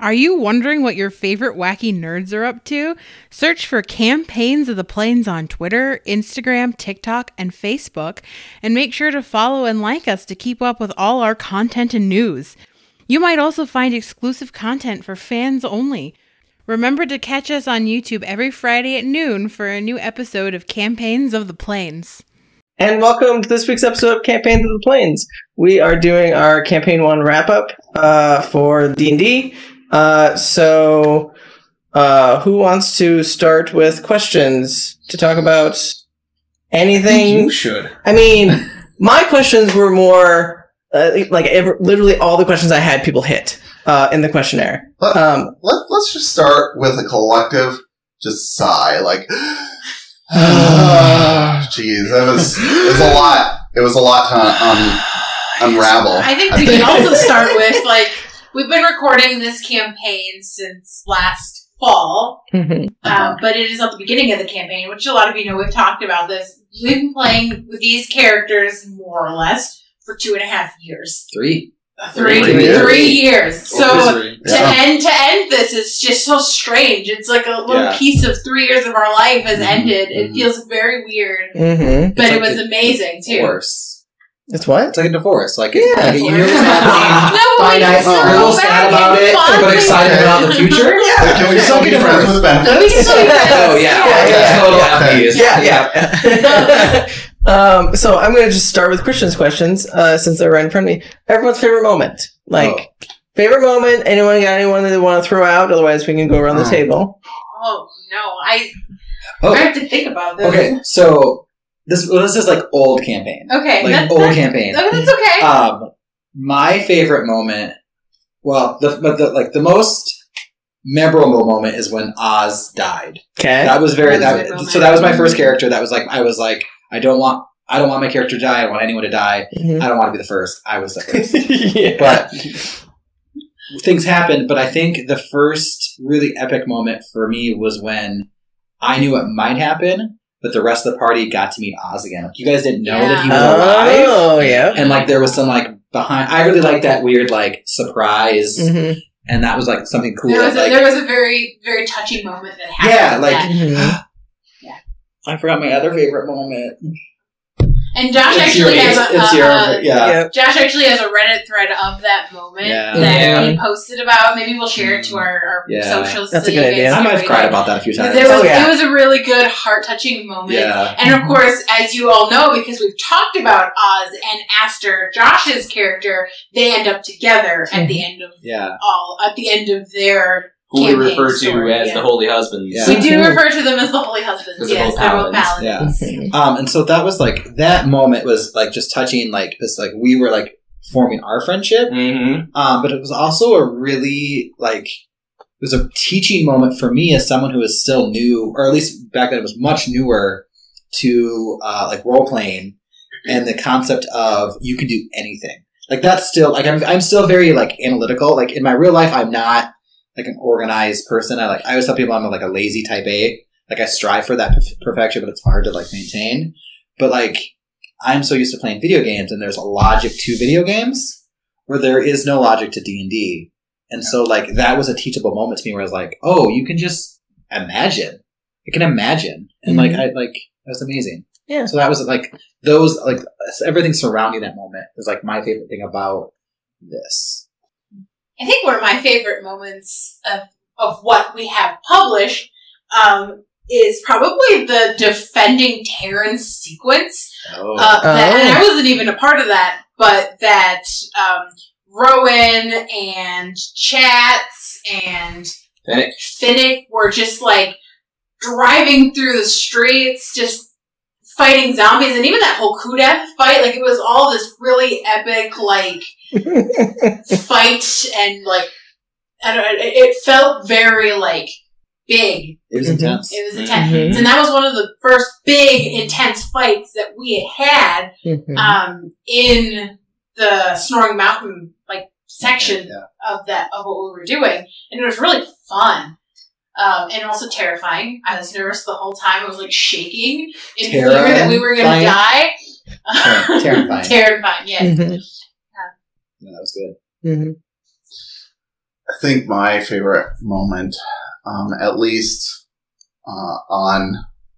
Are you wondering what your favorite wacky nerds are up to? Search for Campaigns of the Plains on Twitter, Instagram, TikTok, and Facebook, and make sure to follow and like us to keep up with all our content and news. You might also find exclusive content for fans only. Remember to catch us on YouTube every Friday at noon for a new episode of Campaigns of the Plains. And welcome to this week's episode of Campaigns of the Plains. We are doing our Campaign 1 wrap-up for D&D. So who wants to start with questions to talk about anything? You should. I mean, my questions were more, literally all the questions I had people hit in the questionnaire. Let's just start with a collective just sigh, like... Jeez, it was a lot. It was a lot to unravel. I think we can also start with, we've been recording this campaign since last fall, but it is at the beginning of the campaign, which a lot of you know we've talked about this. We've been playing with these characters, more or less, for 2.5 years. 3 years. So to end this is just so strange. It's like a little piece of 3 years of our life has ended. It feels very weird, but it was amazing too. Divorce. It's what? It's like a divorce. Like a year was happening. We're a little sad about it, but excited about the future. Yeah. Can we still be friends with benefits? We can still be friends. Oh yeah. So I'm going to just start with Christian's questions, since they're right in front of me. Everyone's favorite moment. Favorite moment, anyone got anyone they want to throw out? Otherwise, we can go around the table. Oh, no. I have to think about this. Okay, so this is like old campaign. Okay. Old campaign. That's okay. My favorite moment, the most memorable moment is when Oz died. Okay. That was that was my first character. That was I don't want my character to die. I don't want anyone to die. I don't want to be the first. I was the first. But things happened. But I think the first really epic moment for me was when I knew it might happen, but the rest of the party got to meet Oz again. Like, you guys didn't know that he was alive. Oh, yeah. And there was some behind. I really liked that weird surprise. And that was something cool. There was a very, very touching moment that happened. I forgot my other favorite moment. And Josh actually has a Reddit thread of that moment that he posted about. Maybe we'll share it to our socials. That's a good idea. I might have cried about that a few times. It was a really good, heart-touching moment. Yeah. And of course, as you all know, because we've talked about Oz and Aster, Josh's character, they end up together at the end of their who we refer to as the Holy Husbands. Yeah. We do refer to them as the Holy Husbands. Yes, they're both paladins. Yeah. And so that was that moment was just touching, because we were forming our friendship. But it was also a really it was a teaching moment for me as someone who is still new, or at least back then it was much newer to role playing and the concept of you can do anything. That's still I'm still very analytical. In my real life, I'm not an organized person. I always tell people I'm a lazy type A. I strive for that perfection, but it's hard to maintain. But I'm so used to playing video games, and there's a logic to video games where there is no logic to D&D. And so that was a teachable moment to me where I was oh, you can just imagine. You can imagine. And that was amazing. Yeah. So that was those everything surrounding that moment is my favorite thing about this. I think one of my favorite moments of what we have published is probably the defending Terran sequence. And I wasn't even a part of that, but that Rowan and Chats and Finnick were just driving through the streets, just fighting zombies, and even that whole Kudev fight, it was all this really epic, fight, and I don't know, it felt very big. It was intense. It was intense, and that was one of the first big intense fights that we had in the Snoring Mountain section of what we were doing, and it was really fun. And also terrifying. I was nervous the whole time. I was shaking in fear that we were going to die. Terrifying. Terrifying, yeah. Yeah, that was good. think my favorite moment, at least on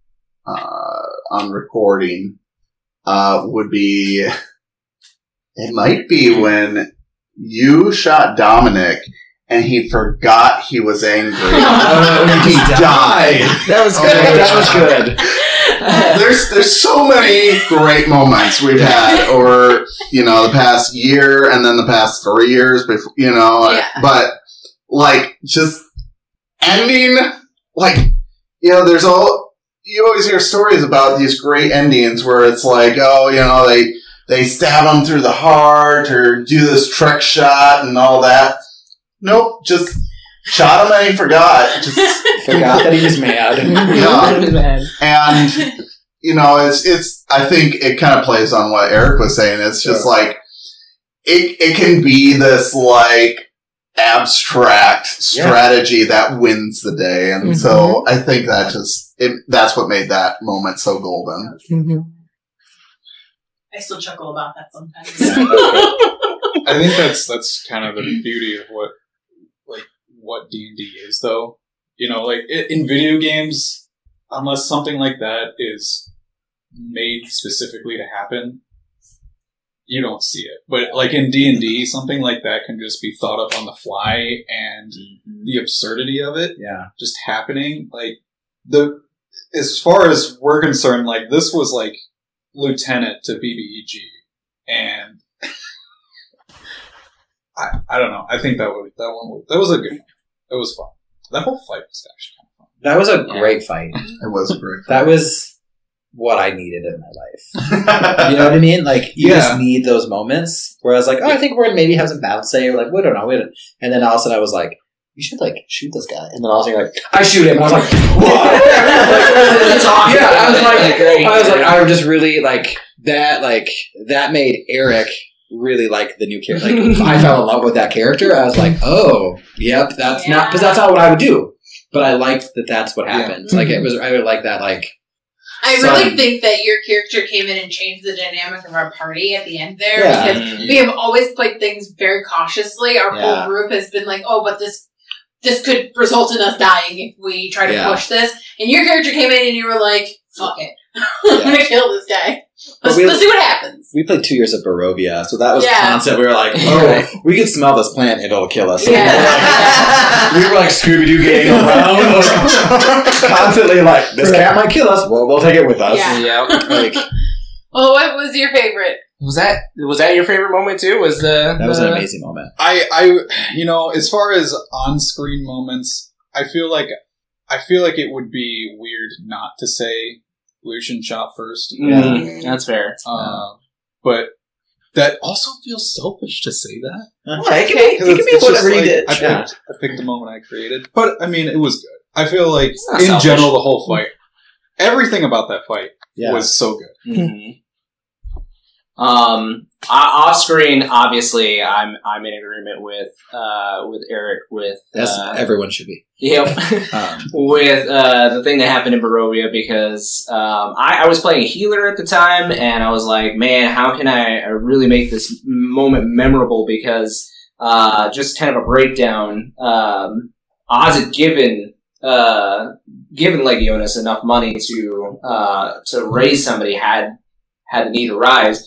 recording, would be. It might be when you shot Dominic and he forgot he was angry. He died. That was good. That was good. There's so many great moments we've had over, the past year and then the past 3 years before, but like just ending, like, you always hear stories about these great endings where it's like, they stab him through the heart or do this trick shot and all that. Nope, just shot him and he forgot. Just forgot that he was mad. And, it's, I think it kind of plays on what Eric was saying. It's just like, it can be this like abstract strategy that wins the day. And so I think that's what made that moment so golden. Mm-hmm. I still chuckle about that sometimes. I think that's kind of the beauty of what D&D is, though. In video games, unless something like that is made specifically to happen, you don't see it. But like in D&D, something like that can just be thought up on the fly, and the absurdity of it just happening. Like as far as we're concerned, like this was like Lieutenant to BBEG, and I don't know. I think that was a good one. It was fun. That whole fight was actually kind of fun. That was a great fight. It was a great fight. That was what I needed in my life. You know what I mean? Like, you just need those moments where I was like, I think we're going to maybe have some battle say, or like, we don't know. And then all of a sudden I was like, you should like shoot this guy. And then all of a sudden you're like, I shoot him. And I was like, what? I was just really like, that made Eric really like the new character. Like, I fell in love with that character. I was like, oh, yep, that's not, because that's not what I would do. But I liked that that's what happened. Like, I would like that, like, I really think that your character came in and changed the dynamic of our party at the end there, because we have always played things very cautiously. Our whole group has been like, oh, but this could result in us dying if we try to push this. And your character came in and you were like, fuck it. I'm going to kill this guy. Let's see what happens. We played 2 years of Barovia, so that was constant. We were like, oh, we can smell this plant, it'll kill us. Yeah. We were like Scooby-Doo gang around, constantly like, this cat might kill us, well, we'll take it with us. Yeah. Like, well, what was your favorite? Was that your favorite moment too? That was an amazing moment. I as far as on-screen moments, I feel like it would be weird not to say Lucian shot first. Yeah, that's fair. But that also feels selfish to say that. It can be whatever you did. I picked the moment I created. But, I mean, it was good. I feel like, in general, the whole fight, everything about that fight was so good. Mm-hmm. Off screen, obviously, I'm in agreement with Eric. As everyone should be. Yep. With the thing that happened in Barovia, because I was playing a healer at the time, and I was like, man, how can I really make this moment memorable? Because just kind of a breakdown. Oz had given Legionis enough money to raise somebody had the need arise.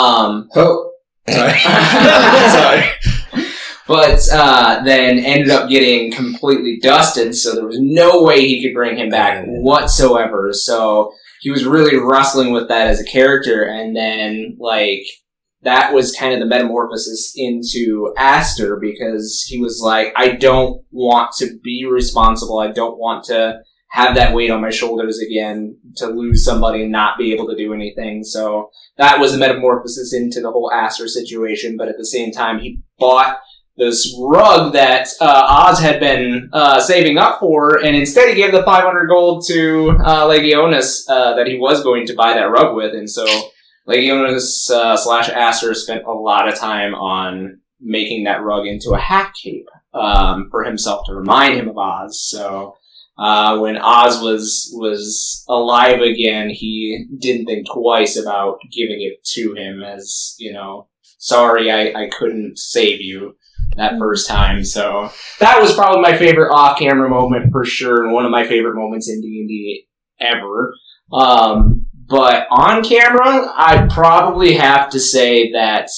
Sorry. But then ended up getting completely dusted, so there was no way he could bring him back whatsoever. So he was really wrestling with that as a character, and then that was kind of the metamorphosis into Aster, because he was like, I don't want to be responsible. I don't want to have that weight on my shoulders again, to lose somebody and not be able to do anything. So that was the metamorphosis into the whole Aster situation. But at the same time, he bought this rug that Oz had been saving up for, and instead he gave the 500 gold to Legionis that he was going to buy that rug with. And so Legionis / Aster spent a lot of time on making that rug into a hat cape for himself to remind him of Oz. So when Oz was alive again, he didn't think twice about giving it to him as, sorry, I couldn't save you. that first time. So that was probably my favorite off-camera moment for sure, and one of my favorite moments in D&D ever. But on camera, I'd probably have to say that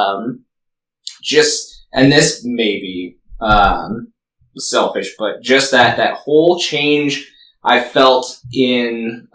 and this may be selfish, but just that whole change I felt in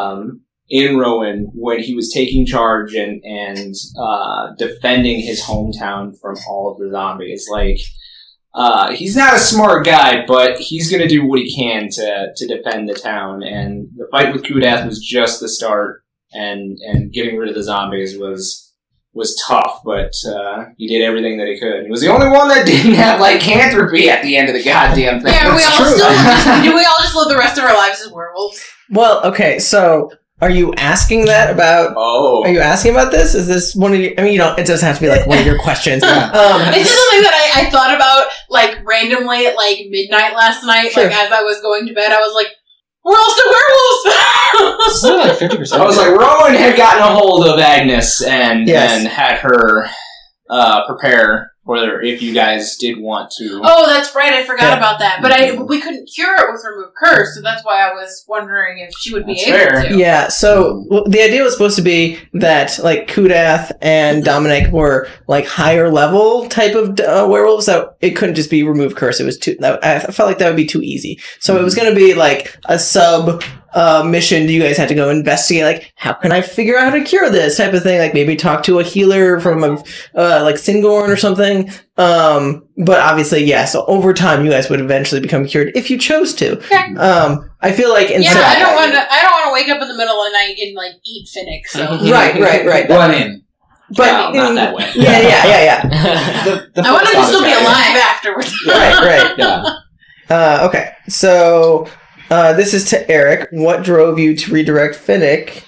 Rowan when he was taking charge and defending his hometown from all of the zombies. Like, he's not a smart guy, but he's going to do what he can to defend the town. And the fight with Kudath was just the start, and getting rid of the zombies was tough, but he did everything that he could. He was the only one that didn't have lycanthropy at the end of the goddamn thing. Yeah, do we all just live the rest of our lives as werewolves? Well, okay, so are you asking that about? Oh, are you asking about this? Is this one of your? I mean, it doesn't have to be like one of your questions. It's just something that I thought about like randomly at like midnight last night. Sure. Like as I was going to bed, I was like, "We're all still werewolves." Still like 50%. I was like, Rowan had gotten a hold of Agnes and had her prepare for her if you guys did want to. Oh, that's right. I forgot about that. But we couldn't cure it with remove curse, so that's why I was wondering if she would be able to. Yeah. So the idea was supposed to be that like Kudath and Dominic were like higher level type of werewolves. That it couldn't just be remove curse. It was I felt like that would be too easy. So it was going to be like a sub mission. You guys had to go investigate, like, how can I figure out how to cure this type of thing? Like maybe talk to a healer from like Singorn or something. But obviously, so over time, you guys would eventually become cured if you chose to. Okay. I feel like I don't want to wake up in the middle of the night and like eat Finnick. So right. One in. But not that way. Yeah. I want him to still be alive afterwards. Right. Yeah. Okay. So this is to Eric. What drove you to redirect Finnick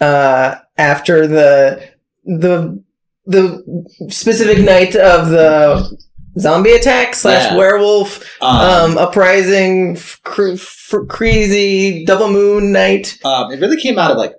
after the specific night of the zombie attack / werewolf uprising crazy double moon night? It really came out of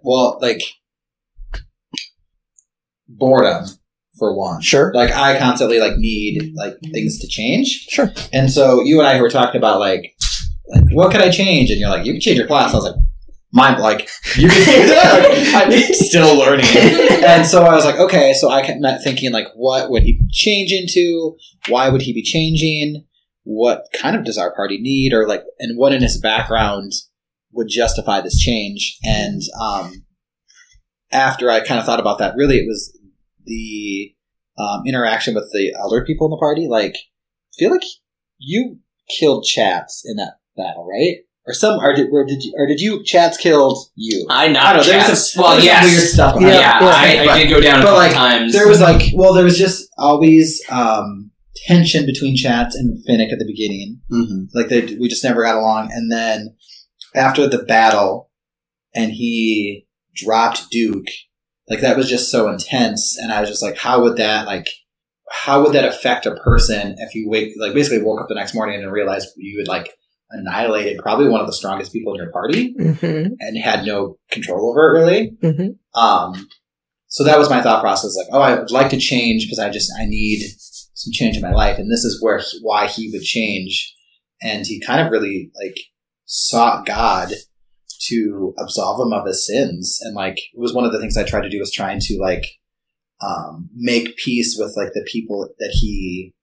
boredom for one. Sure. Like I constantly need things to change. Sure. And so you and I were talking about like what could I change? And you're like, you can change your class. I was like, you can change that. I'm still learning. And so I was like, okay. So I kept thinking like, what would he change into? Why would he be changing? What kind of does our party need? Or like, and what in his background would justify this change? And after I kind of thought about that, really it was the interaction with the elder people in the party. Like, I feel like you killed Chats in that battle, right? Did you Chats killed you? I knocked Chats. Well, yes. Weird stuff. I did go down a couple times. There was just always tension between Chats and Finnick at the beginning. Mm-hmm. We just never got along. And then after the battle, and he dropped Duke, that was just so intense. And I was just like, how would that affect a person if you basically woke up the next morning and realized you had annihilated probably one of the strongest people in your party and had no control over it really. Mm-hmm. So that was my thought process. I would like to change because I need some change in my life. And this is why he would change. And he kind of really sought God to absolve him of his sins. And it was one of the things I tried to do was trying to make peace with the people that he,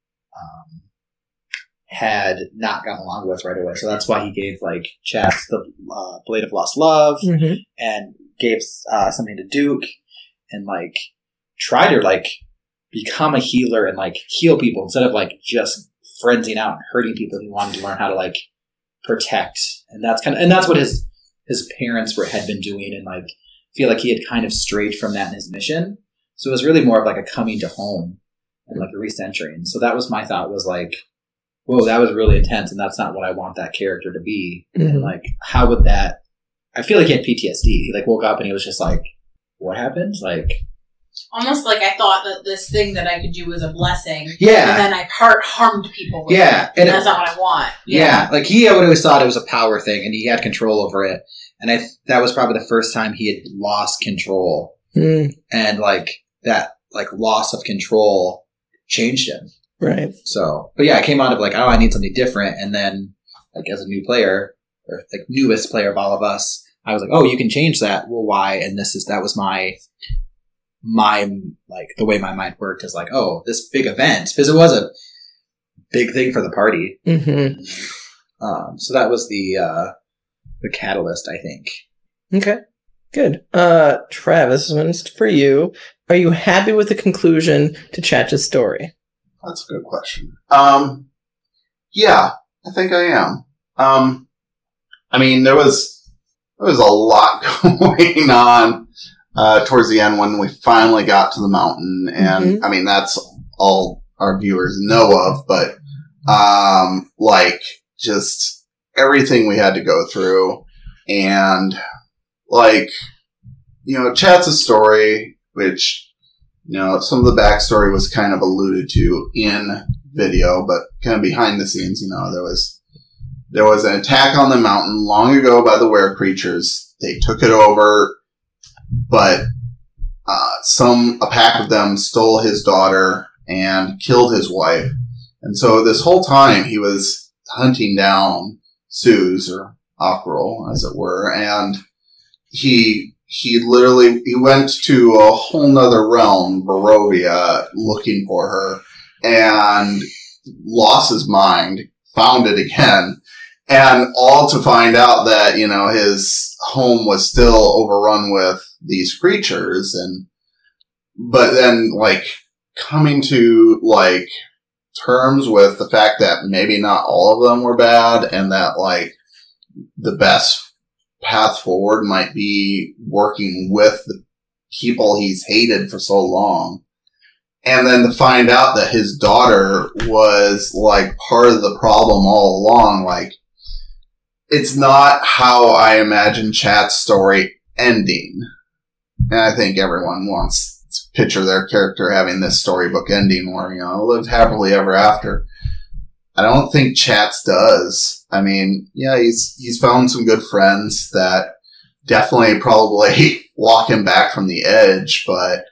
had not gotten along with right away. So that's why he gave Chats the Blade of Lost Love and gave something to Duke and try to become a healer and heal people instead of just frenzying out and hurting people. He wanted to learn how to protect, and that's what his parents had been doing, and feel like he had kind of strayed from that in his mission. So it was really more of a coming to home and a recentering. So that was my thought was whoa, that was really intense, and that's not what I want that character to be. Mm-hmm. And how would that? I feel like he had PTSD. He woke up and he was just what happened? Almost I thought that this thing that I could do was a blessing. Yeah. And then I harmed people with it. And that's not what I want. Yeah. He had always thought it was a power thing, and he had control over it. And that was probably the first time he had lost control. Mm. And that loss of control changed him. Right. So, but yeah, I came out of like, oh, I need something different. And then, like, as a new player, or like newest player of all of us, I was like, oh, you can change that. Well, why? And that was my, like, the way my mind worked is like, oh, this big event, because it was a big thing for the party. Mm-hmm. So that was the catalyst, I think. Okay. Good. Travis, this one's for you. Are you happy with the conclusion to Chatch's story? That's a good question. Yeah, I think I am. I mean, there was a lot going on towards the end when we finally got to the mountain, and I mean that's all our viewers know of. But like just everything we had to go through, and like Chat's story, which some of the backstory was kind of alluded to in video, but kind of behind the scenes, there was an attack on the mountain long ago by the were creatures. They took it over, but a pack of them stole his daughter and killed his wife. And so this whole time he was hunting down Suze, or Ockrul, as it were, and he went to a whole nother realm, Barovia, looking for her, and lost his mind, found it again, and all to find out that, his home was still overrun with these creatures, but then, like, coming to, like, terms with the fact that maybe not all of them were bad, and that, like, the best path forward might be working with the people he's hated for so long. And then to find out that his daughter was, like, part of the problem all along, like, it's not how I imagine Chat's story ending. And I think everyone wants to picture their character having this storybook ending where, lived happily ever after. I don't think Chat's does. I mean, yeah, he's found some good friends that definitely probably walk him back from the edge, but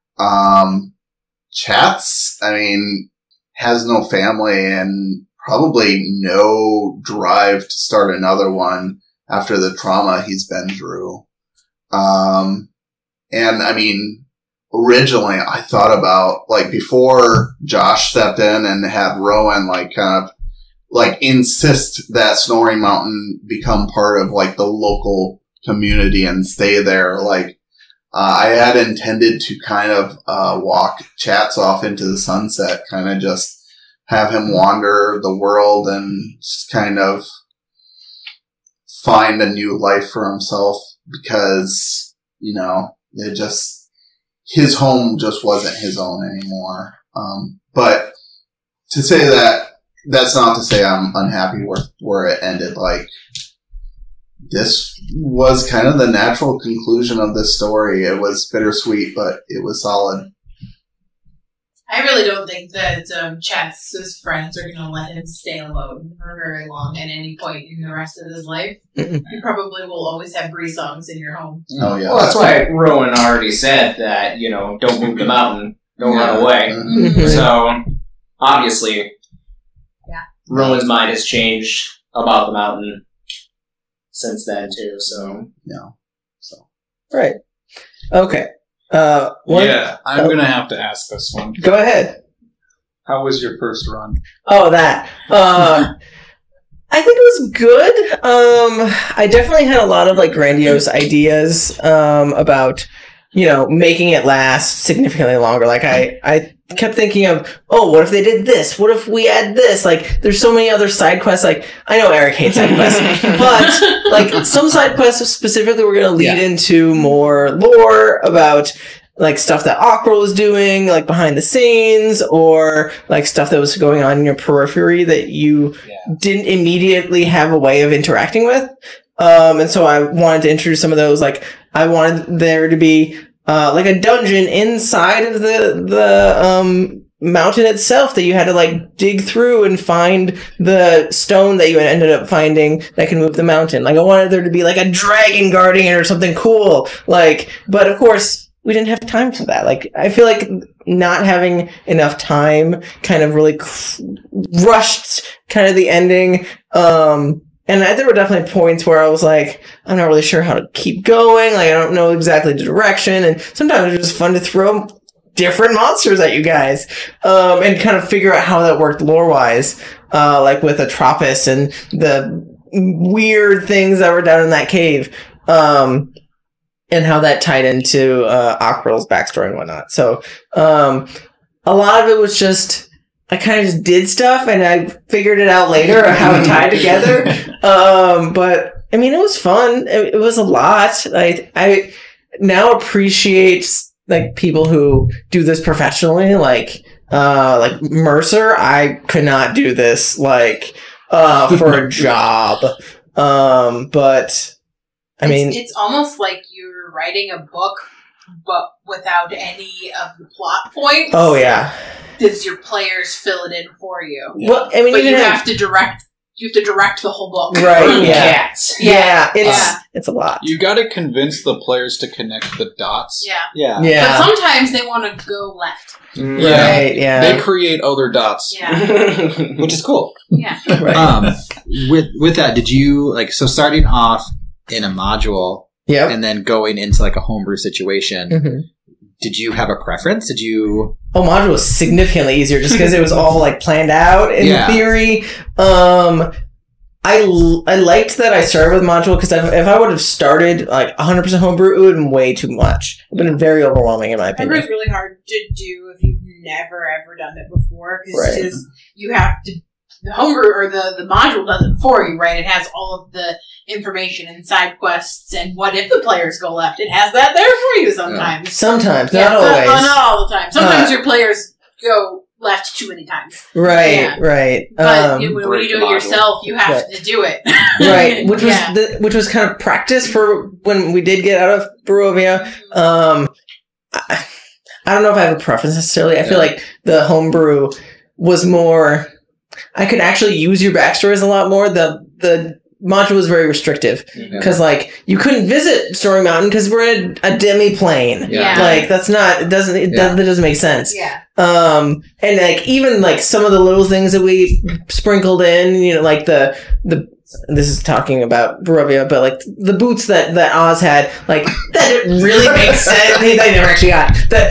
Chat's, I mean, has no family and probably no drive to start another one after the trauma he's been through. And I mean, originally I thought about, like, before Josh stepped in and had Rowan, like, kind of, like, insist that Snoring Mountain become part of, like, the local community and stay there, like, I had intended to kind of walk Chats off into the sunset, kind of just have him wander the world and just kind of find a new life for himself, because, his home just wasn't his own anymore. But to say that's not to say I'm unhappy where it ended. Like, this was kind of the natural conclusion of this story. It was bittersweet, but it was solid. I really don't think that Chat's friends are going to let him stay alone for very long at any point in the rest of his life. You probably will always have Bree songs in your home. Oh, yeah. Well, that's why Rowan already said that, don't move the mountain, don't run away. Mm-hmm. So, obviously, Rowan's mind has changed about the mountain since then, too, so. Yeah. Right. Okay. I'm going to have to ask this one. Go ahead. How was your first run? Oh, that. I think it was good. I definitely had a lot of, like, grandiose ideas about, making it last significantly longer. Like, I kept thinking of, oh, what if they did this? What if we add this? Like, there's so many other side quests. Like, I know Eric hates side quests, but, like, some side quests specifically were going to lead into more lore about, like, stuff that Ockrul was doing, like, behind the scenes, or, like, stuff that was going on in your periphery that you didn't immediately have a way of interacting with. And so I wanted to introduce some of those. Like, I wanted there to be, like, a dungeon inside of the mountain itself that you had to, like, dig through and find the stone that you ended up finding that can move the mountain. Like, I wanted there to be, like, a dragon guarding it or something cool. Like, but of course, we didn't have time for that. Like, I feel like not having enough time kind of really rushed kind of the ending. And there were definitely points where I was like, I'm not really sure how to keep going. Like, I don't know exactly the direction. And sometimes it was just fun to throw different monsters at you guys, and kind of figure out how that worked lore-wise, like with Atropos and the weird things that were down in that cave. And how that tied into Aquaril's backstory and whatnot. So a lot of it was just, I kind of just did stuff and I figured it out later how it tied together. But I mean, it was fun. It was a lot. I now appreciate like people who do this professionally, like Mercer. I could not do this like for a job. But I mean, it's almost like you're writing a book, but without any of the plot points. Oh yeah, because your players fill it in for you. Yeah. Well, I mean, but you have to direct. You have to direct the whole book, right? Yeah, it's a lot. You got to convince the players to connect the dots. Yeah. But sometimes they want to go left. Right. Yeah. They create other dots. Yeah. Which is cool. Yeah. Right. With that, did you starting off in a module, and then going into like a homebrew situation? Mm-hmm. Did you have a preference? Did you? Oh, module was significantly easier just because it was all like planned out in theory. I liked that I started with module because if I would have started like 100% homebrew, it would have been way too much. It would have been very overwhelming in my opinion. Homebrew is really hard to do if you've never ever done it before because you have to. The homebrew or the module does it for you, right? It has all of the information and side quests and what if the players go left. It has that there for you sometimes. Sometimes, not always. Not all the time. Sometimes your players go left too many times. Right, right. But when you do it yourself, you have to do it. Right, which was kind of practice for when we did get out of Barovia. I don't know if I have a preference necessarily. I feel like the homebrew was more. I could actually use your backstories a lot more. The module was very restrictive because like you couldn't visit Story Mountain because we're in a demi-plane. Yeah. Like that doesn't make sense. Yeah. And like even like some of the little things that we sprinkled in, like the this is talking about Barovia, but like the boots that Oz had, like that didn't really make sense. They never actually got that.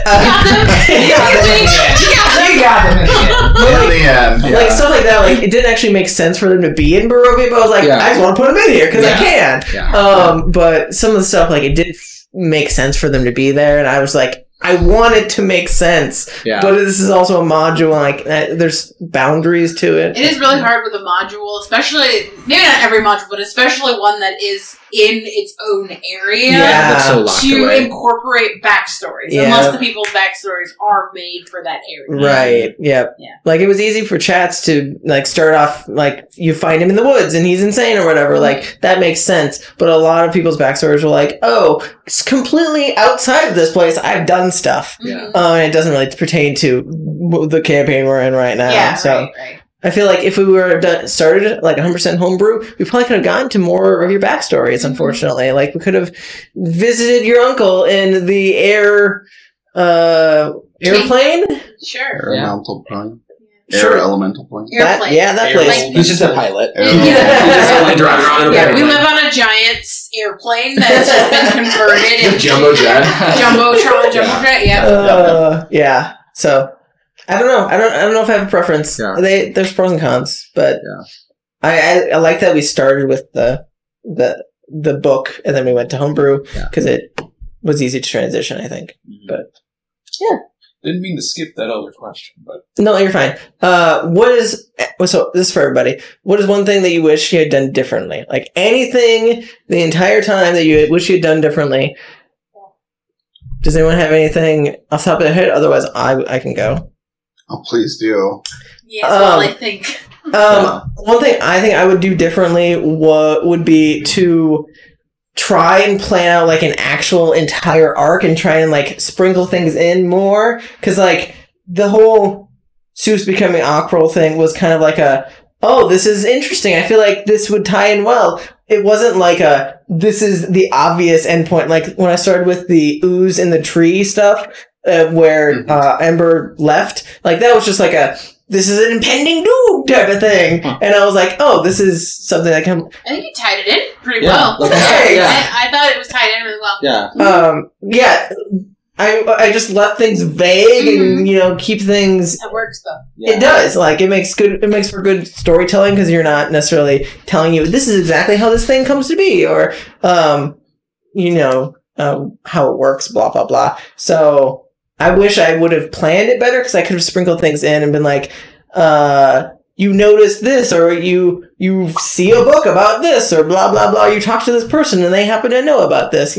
You got them in the end. Like stuff like that, like it didn't actually make sense for them to be in Barovia, but I was like, I just want to put them in here because I can. Yeah. But some of the stuff, like it didn't make sense for them to be there, and I was like, I want it to make sense, but this is also a module. Like, there's boundaries to it. It is really hard with a module, especially maybe not every module, but especially one that is in its own area to incorporate backstories. Unless the people's backstories are made for that area, right? Yep. Yeah. Like it was easy for chats to like start off like you find him in the woods and he's insane or whatever. Like that makes sense, but a lot of people's backstories were like, oh, it's completely outside of this place. I've done stuff. Yeah. And it doesn't really pertain to the campaign we're in right now. Yeah, so right. I feel like if we were started like 100% homebrew, we probably could have gotten to more of your backstories. Unfortunately, like we could have visited your uncle in the airplane. Sure. Elemental plane. Air elemental plane. Airplane. That place. He's just a pilot. We live on a giant airplane that's just been converted into jumbo jet. Jumbotron, jumbo jet. Yeah. So I don't know. I don't know if I have a preference. Yeah. There's pros and cons, but I like that we started with the book and then we went to homebrew because it was easy to transition. I think, but yeah. Didn't mean to skip that other question, but no, you're fine. So this is for everybody. What is one thing that you wish you had done differently? Like anything the entire time that you wish you had done differently. Does anyone have anything off the top of their head? Otherwise, I can go. Oh, please do. Yes, well, I think. One thing I think I would do differently would be to try and plan out like an actual entire arc and try and like sprinkle things in more. Cause like the whole Zeus becoming Aquaril's thing was kind of like this is interesting. I feel like this would tie in well. it wasn't like this is the obvious endpoint. Like when I started with the ooze in the tree stuff, where Ember left, like that was just like this is an impending doom type of thing. And I was like, oh, this is something that can... I think you tied it in pretty well. Like, I thought it was tied in really well. Yeah. I just left things vague and, keep things... It works, though. Yeah. It does. Like, it makes for good storytelling because you're not necessarily telling you, this is exactly how this thing comes to be, or, how it works, blah, blah, blah. So... I wish I would have planned it better because I could have sprinkled things in and been like, you notice this, or you see a book about this, or blah, blah, blah. You talk to this person and they happen to know about this,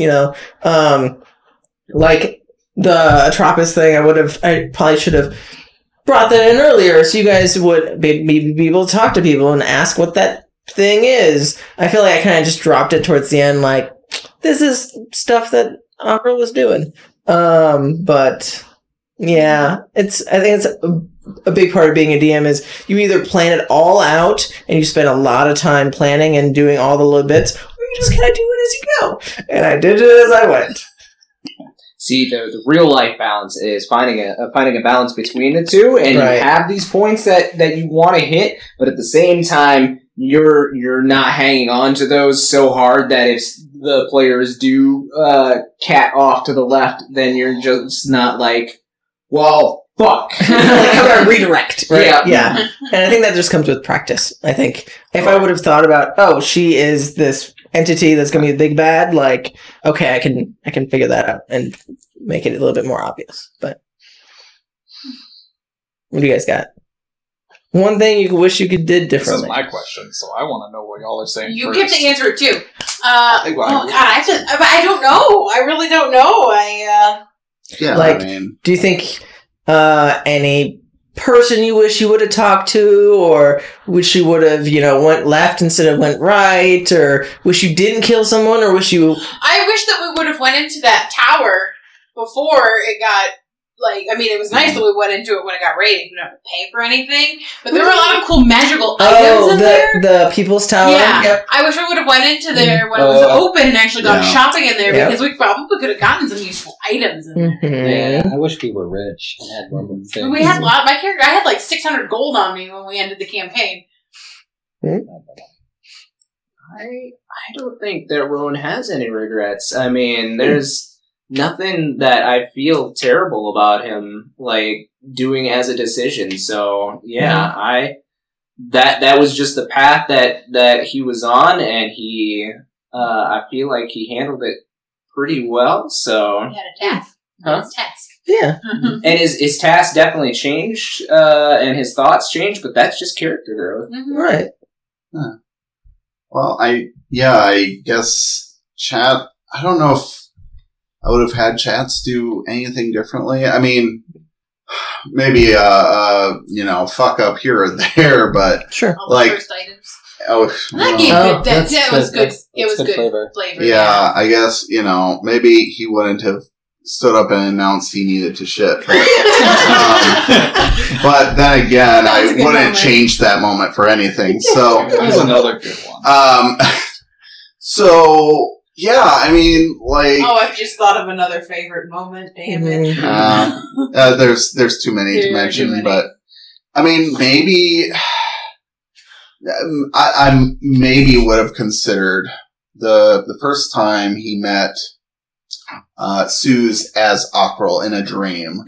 like the Atropos thing. I probably should have brought that in earlier so you guys would be able to talk to people and ask what that thing is. I feel like I kind of just dropped it towards the end, like, this is stuff that Opera was doing. But yeah, I think it's a big part of being a DM is you either plan it all out and you spend a lot of time planning and doing all the little bits, or you just kind of do it as you go. And I did it as I went. See, the real life balance is finding a balance between the two, and you have these points that you want to hit, but at the same time, you're not hanging on to those so hard that if the players do cat off to the left, then you're just not like, well, fuck. Like how do I redirect? Right? Yeah. And I think that just comes with practice. I think if I would have thought about, she is this entity that's going to be a big bad, like, okay, I can figure that out and make it a little bit more obvious. But what do you guys got? One thing you wish you did differently. This is my question, so I want to know what y'all are saying. You first. get to answer it too. I don't know. I really don't know. Do you think any person you wish you would have talked to, or wish you would have, went left instead of went right, or wish you didn't kill someone, or wish you... I wish that we would have went into that tower before it got... it was nice that we went into it when it got raided. We don't have to pay for anything. But there were a lot of cool magical items in there. The People's Tower? Yeah. Yep. I wish we would have went into there when it was open and actually gone shopping in there, because we probably could have gotten some useful items in there. Yeah, I wish we were rich and had one of the things. We had my character, I had like 600 gold on me when we ended the campaign. I don't think that Rowan has any regrets. I mean, there's nothing that I feel terrible about him, like, doing as a decision. So, yeah, that was just the path that he was on, and I feel like he handled it pretty well, so... He had a task. His task. Yeah. And his task definitely changed, and his thoughts changed, but that's just character growth. Right. Huh. Well, I guess chat, I don't know if I would have had chats do anything differently. I mean, maybe fuck up here or there, but sure. All the first items. That was good. It was good flavor. Yeah, I guess maybe he wouldn't have stood up and announced he needed to shit. But then again, I wouldn't change that moment for anything. So that was another good one. So. Yeah, I mean, like... Oh, I've just thought of another favorite moment, damn it. There's too many to mention, but... I mean, maybe... I maybe would have considered the first time he met Suze as Ockrell in a dream.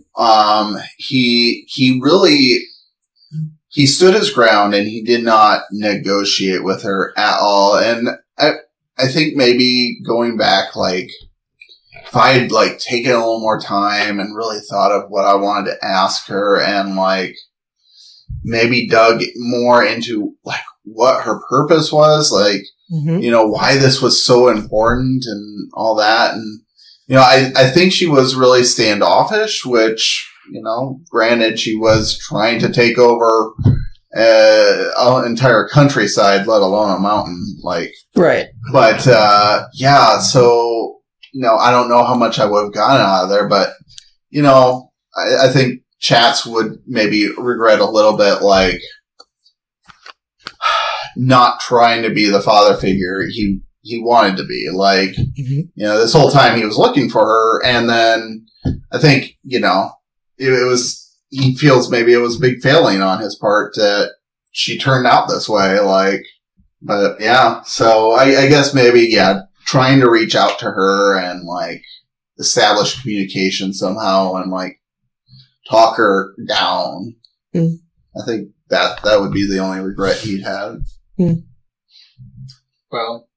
He really... He stood his ground and he did not negotiate with her at all, and... I think maybe going back, like, if I had, like, taken a little more time and really thought of what I wanted to ask her and, like, maybe dug more into, like, what her purpose was, like, why this was so important and all that. And, I think she was really standoffish, which, granted, she was trying to take over an entire countryside, let alone a mountain, like. Right. But, so, I don't know how much I would have gotten out of there, but, I think chats would maybe regret a little bit, like, not trying to be the father figure he wanted to be. Like, this whole time he was looking for her, and then I think, it was, he feels maybe it was a big failing on his part that she turned out this way, but yeah, so I guess maybe, trying to reach out to her and, establish communication somehow and, talk her down. I think that would be the only regret he'd have. Well,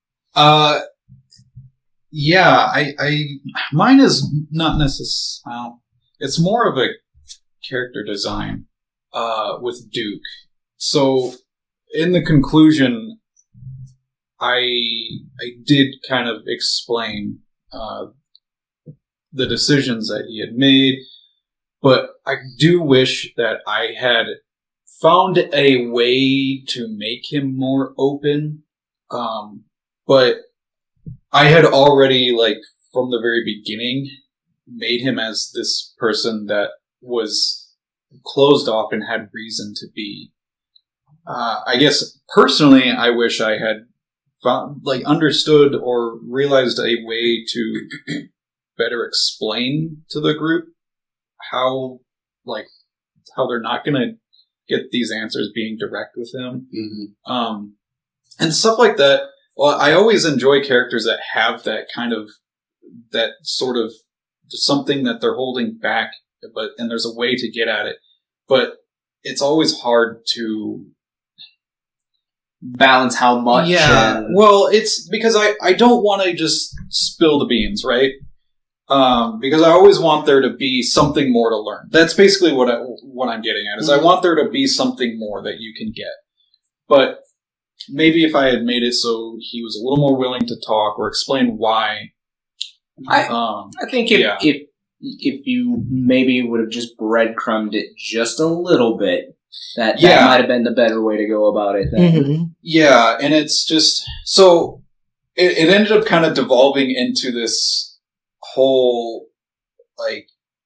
mine is not necessarily, it's more of a character design, with Duke. So, in the conclusion, I did kind of explain, the decisions that he had made, but I do wish that I had found a way to make him more open. But I had already, from the very beginning, made him as this person that was closed off and had reason to be. I guess, personally, I wish I had found, understood or realized a way to better explain to the group how they're not gonna get these answers being direct with him. And stuff like that. Well, I always enjoy characters that have that kind of, that sort of something that they're holding back, and there's a way to get at it. But it's always hard to balance how much. Yeah. Well, it's because I don't want to just spill the beans, right? Because I always want there to be something more to learn. That's basically what I'm getting at, is I want there to be something more that you can get. But maybe if I had made it so he was a little more willing to talk or explain why. I think if you maybe would have just breadcrumbed it just a little bit, that might have been the better way to go about it. Yeah, and it's just, so it ended up kind of devolving into this whole, I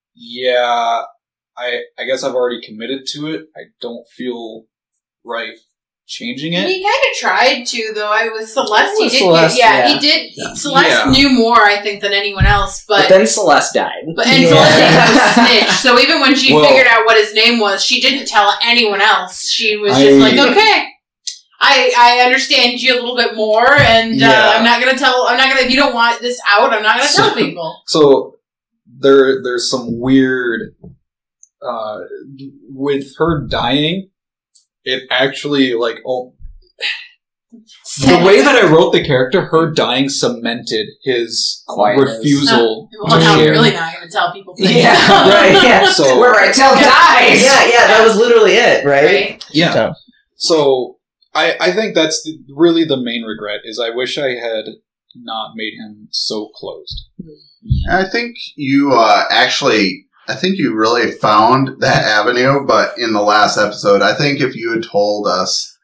guess I've already committed to it. I don't feel right changing it. He kind of tried to, though. I was Celeste. He did. He did. Yeah. Celeste knew more, I think, than anyone else. But then Celeste died. Celeste was snitched. So even when she figured out what his name was, she didn't tell anyone else. She was just like, "Okay, I understand you a little bit more, and I'm not gonna tell. I'm not gonna. If you don't want this out, I'm not gonna tell people." So there's some weird with her dying. It actually, the way that I wrote the character, her dying cemented his refusal to now share. I'm really not going to tell people things. Yeah, right, yeah. So, where I tell guys! Yeah, that was literally it, right? Yeah. So, I think that's really the main regret, is I wish I had not made him so closed. I think you I think you really found that avenue, but in the last episode, I think if you had told us,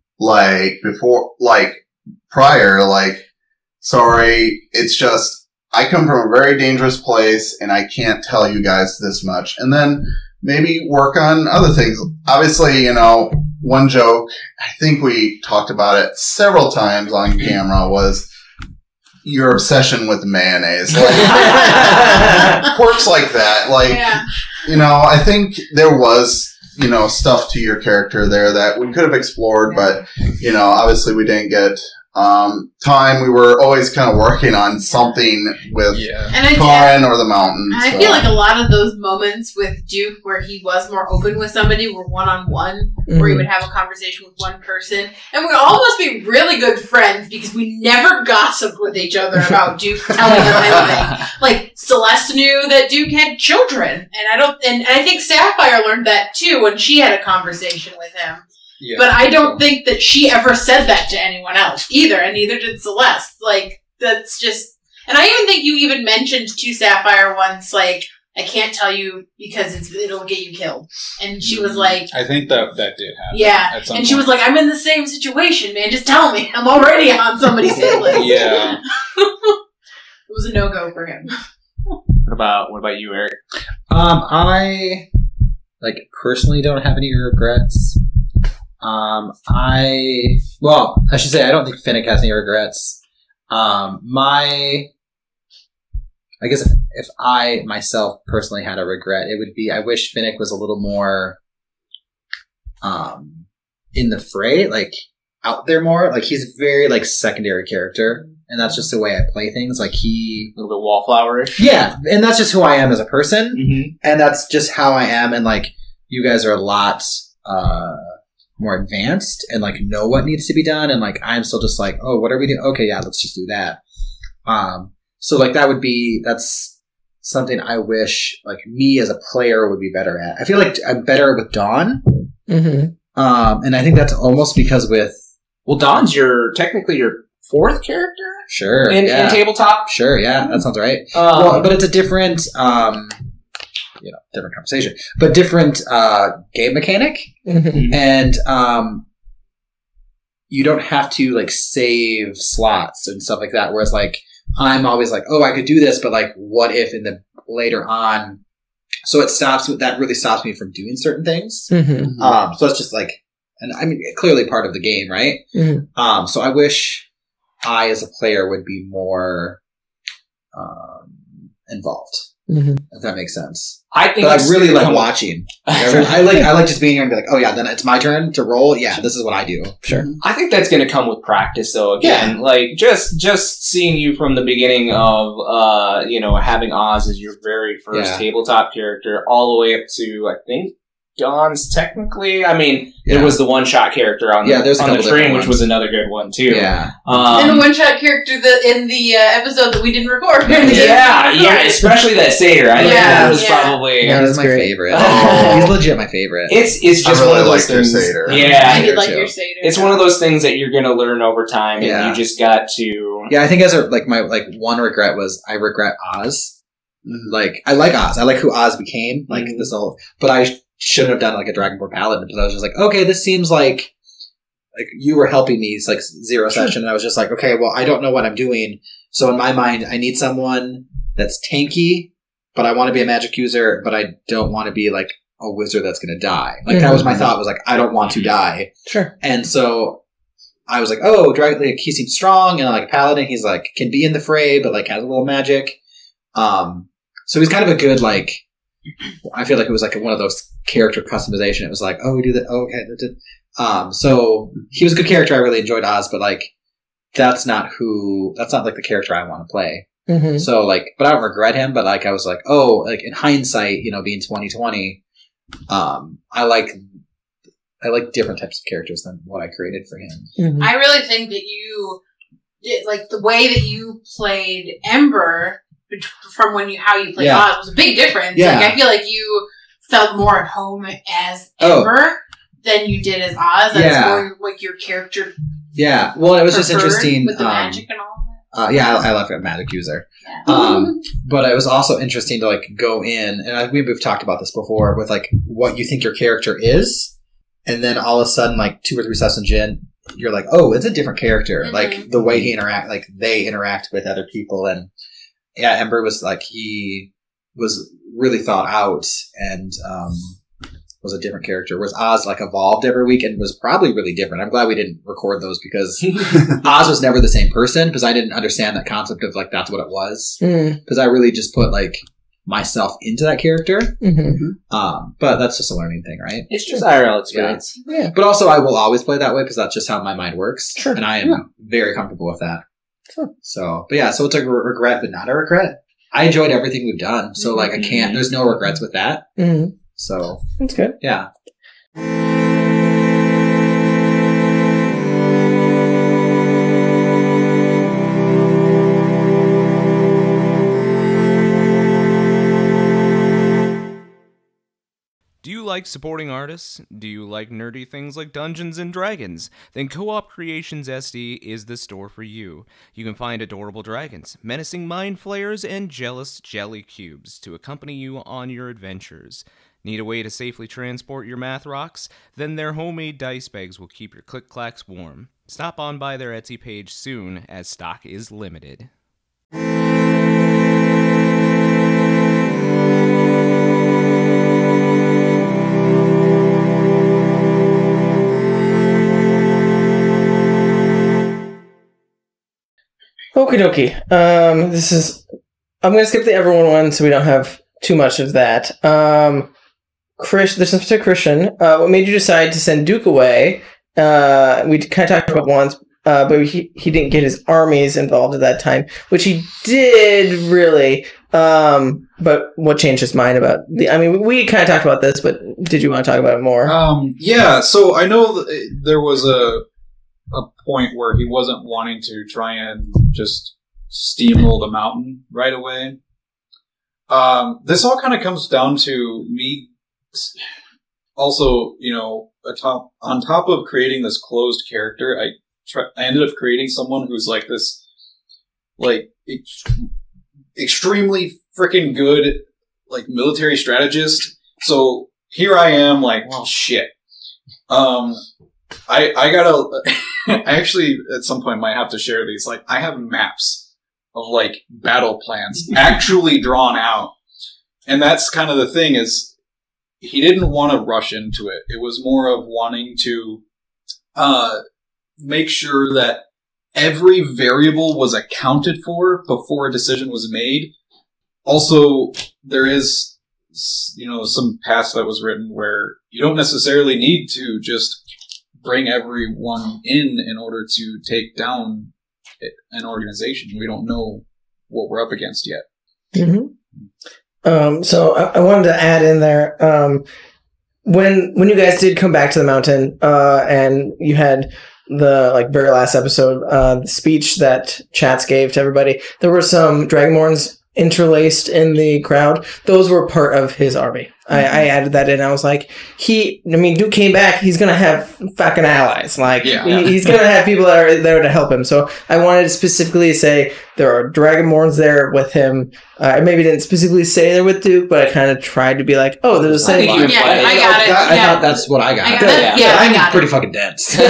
prior, sorry, it's just, I come from a very dangerous place, and I can't tell you guys this much. And then maybe work on other things. Obviously, one joke, I think we talked about it several times on camera, was your obsession with mayonnaise. Quirks like that. I think there was, stuff to your character there that we could have explored, but, obviously we didn't get time. We were always kind of working on something with Karin or the mountain. I feel like a lot of those moments with Duke where he was more open with somebody were one-on-one, where he would have a conversation with one person. And we all must be really good friends because we never gossiped with each other about Duke telling us anything. Celeste knew that Duke had children, and I think Sapphire learned that too when she had a conversation with him. Yeah. But I don't think that she ever said that to anyone else either, and neither did Celeste. That's just... And I even think you even mentioned to Sapphire once, I can't tell you because it'll get you killed. And she was like... I think that did happen. Yeah, and point. She was like, I'm in the same situation, man, just tell me. I'm already on somebody's hit list. Yeah. It was a no-go for him. What about you, Eric? I, personally don't have any regrets. I should say I don't think Finnick has any regrets. I guess if I myself personally had a regret, it would be I wish Finnick was a little more in the fray, like out there more. Like he's a very like secondary character, and that's just the way I play things. Like he a little bit wallflowerish. Yeah, and that's just who I am as a person, and that's just how I am. And like you guys are a lot more advanced and like know what needs to be done, and like I'm still just like, oh, what are we doing? Okay, yeah, let's just do that. So like that's something I wish like me as a player would be better at. I feel like I'm better with Dawn. And I think that's almost because with Dawn's technically your fourth character? Sure. In tabletop? Sure, yeah, that sounds right. But it's a different different conversation. But different game mechanic. And you don't have to like save slots and stuff like that. Whereas like I'm always like, oh, I could do this, but like, what if in the later on? So that really stops me from doing certain things. So it's just like, and I mean, clearly part of the game, right? So I wish I, as a player, would be more involved. If that makes sense. I think I really like watching. I like just being here and be like, oh yeah, then it's my turn to roll. Yeah, this is what I do. Sure. I think that's going to come with practice, though. Again, like just seeing you from the beginning of having Oz as your very first tabletop character, all the way up to I think Dawn's technically. I mean, there was the one-shot character on the train, which was another good one too. Yeah, and a one-shot character in the episode that we didn't record. yeah, especially that satyr. I think that was probably that's my favorite. He's legit my favorite. It's just I really one of those like things. Your satyr. Yeah, I did like your satyr. It's one of those things that you're going to learn over time, and you just got to. Yeah, I think as my one regret was I regret Oz. Like I like Oz. I like who Oz became. Like this whole, but I shouldn't have done like a Dragonborn Paladin because I was just like, okay, this seems like you were helping me. It's like zero session, and I was just like, okay, well, I don't know what I'm doing. So in my mind, I need someone that's tanky, but I want to be a magic user, but I don't want to be like a wizard that's going to die. Like that was my thought. Was like, I don't want to die. Sure. And so I was like, oh, Dragon, like, he seems strong, and like Paladin, he's like can be in the fray, but like has a little magic. So he's kind of a good like. I feel like it was like one of those character customization. It was like, oh, we do that. Oh, okay. So he was a good character. I really enjoyed Oz, but like, that's not like the character I want to play. So like, but I don't regret him, but like, I was like, oh, like in hindsight, being 2020, I like different types of characters than what I created for him. I really think that you did, like the way that you played Ember from how you played Oz was a big difference. Yeah. Like I feel like you felt more at home as Ember than you did as Oz. That's more like your character. Yeah. Well, it was just interesting with the magic and all that. I love a magic user. Yeah. But it was also interesting to like go in, and we've talked about this before with like what you think your character is, and then all of a sudden, like 2 or 3 sessions in, you're like, oh, it's a different character. Like the way they interact with other people. And yeah, Ember was like, he was really thought out and was a different character. Whereas Oz like evolved every week and was probably really different. I'm glad we didn't record those because Oz was never the same person because I didn't understand that concept of like that's what it was. Because I really just put like myself into that character. But that's just a learning thing, right? It's just IRL experience. Yeah. But also I will always play that way because that's just how my mind works. Sure. And I am very comfortable with that. Sure. So it's a regret, but not a regret. I enjoyed everything we've done. So like there's no regrets with that. So that's good. Yeah. Do you like supporting artists? Do you like nerdy things like Dungeons & Dragons? Then Co-op Creations SD is the store for you. You can find adorable dragons, menacing mind flayers, and jealous jelly cubes to accompany you on your adventures. Need a way to safely transport your math rocks? Then their homemade dice bags will keep your click-clacks warm. Stop on by their Etsy page soon, as stock is limited. Okie dokie. This is. I'm going to skip the everyone one so we don't have too much of that. Chris, this is to Christian. What made you decide to send Duke away? We kind of talked about once, but he didn't get his armies involved at that time, which he did really. But what changed his mind about the? I mean, we kind of talked about this, but did you want to talk about it more? Yeah. So I know there was a point where he wasn't wanting to try and just steamroll the mountain right away. This all kind of comes down to me. Also, on top of creating this closed character, I ended up creating someone who's like this, like extremely freaking good, like military strategist. So here I am, like, well, shit. I gotta. I actually at some point might have to share these. Like, I have maps of like battle plans actually drawn out, and that's kind of the thing is he didn't want to rush into it. It was more of wanting to make sure that every variable was accounted for before a decision was made. Also, there is, some past that was written where you don't necessarily need to just bring everyone in order to take down an organization. We don't know what we're up against yet. Mm-hmm. So I wanted to add in there, when you guys did come back to the mountain, and you had the very last episode, the speech that Chats gave to everybody, there were some Dragonborns interlaced in the crowd. Those were part of his army. I added that in. I was like, Duke came back. He's going to have fucking allies. He's going to have people that are there to help him. So I wanted to specifically say there are Dragonborns there with him. I maybe didn't specifically say they're with Duke, but I kind of tried to be like, oh, they're the same. I got it. I thought that's what I got. I got I'm pretty fucking dense. So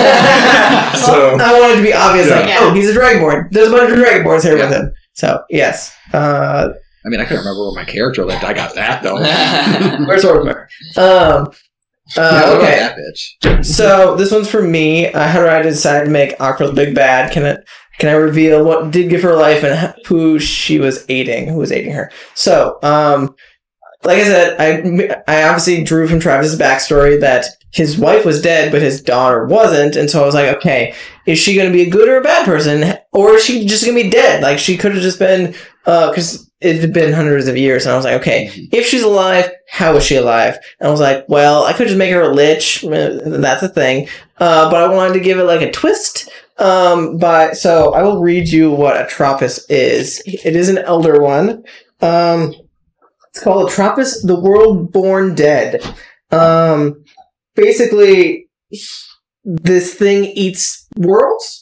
I wanted to be obvious, he's a Dragonborn. There's a bunch of Dragonborns here with him. So, yes. I mean, I couldn't remember where my character lived. I got that, though. Where's Ormer? Okay. That bitch. So, this one's for me. How did I decide to make Aqua the big bad? Can I reveal what did give her life and who was aiding her? So, like I said, I obviously drew from Travis's backstory that his wife was dead, but his daughter wasn't. And so I was like, okay, is she going to be a good or a bad person? Or is she just going to be dead? Like, she could have just been, because it had been hundreds of years. And I was like, okay, if she's alive, how is she alive? And I was like, well, I could just make her a lich. That's a thing. But I wanted to give it like a twist. So I will read you what Atropos is. It is an elder one. It's called Atropos, the World Born Dead. Basically, this thing eats worlds.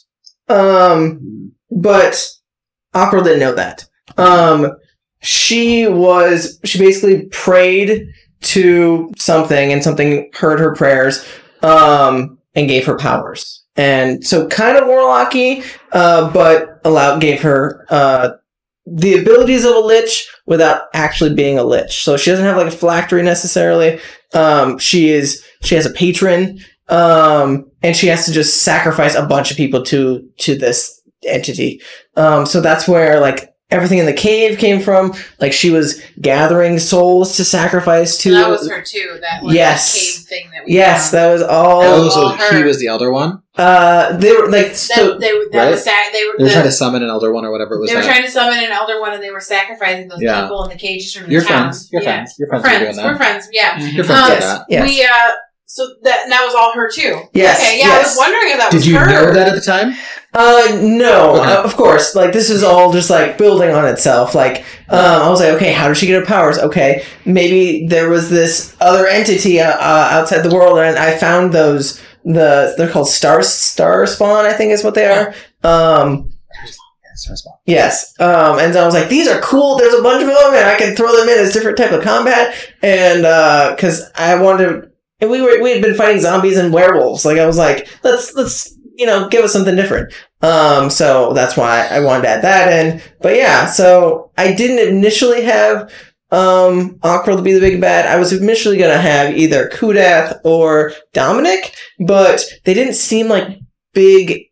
But Aqua didn't know that. She basically prayed to something, and something heard her prayers, and gave her powers. And so kind of warlocky, but gave her, the abilities of a lich without actually being a lich. So she doesn't have like a phylactery necessarily. She has a patron, and she has to just sacrifice a bunch of people to this entity. So that's where like everything in the cave came from. Like, she was gathering souls to sacrifice to. So that was her too. That cave thing that we found. That was all. Oh, so he was the elder one. They were like they were trying to summon an elder one or whatever it was. They were trying to summon an elder one, and they were sacrificing those people in the cages from the towns. Your friends. We're friends. Yeah. Your friends did that. Yes. So that was all her too. Yes. Okay. Yeah. Yes. I was wondering if that was her. Did you know that at the time? No. Okay. Of course. Like, this is all just like building on itself. Like, I was like, okay, how did she get her powers? Okay, maybe there was this other entity outside the world, and I found those. They're called star spawn, I think is what they are. Star spawn. Yes. And so I was like, these are cool. There's a bunch of them, and I can throw them in as different type of combat. And because I wanted, and we had been fighting zombies and werewolves. Like, I was like, let's give us something different. So that's why I wanted to add that in. But yeah, so I didn't initially have Aqua to be the big bad. I was initially going to have either Kudath or Dominic, but they didn't seem like big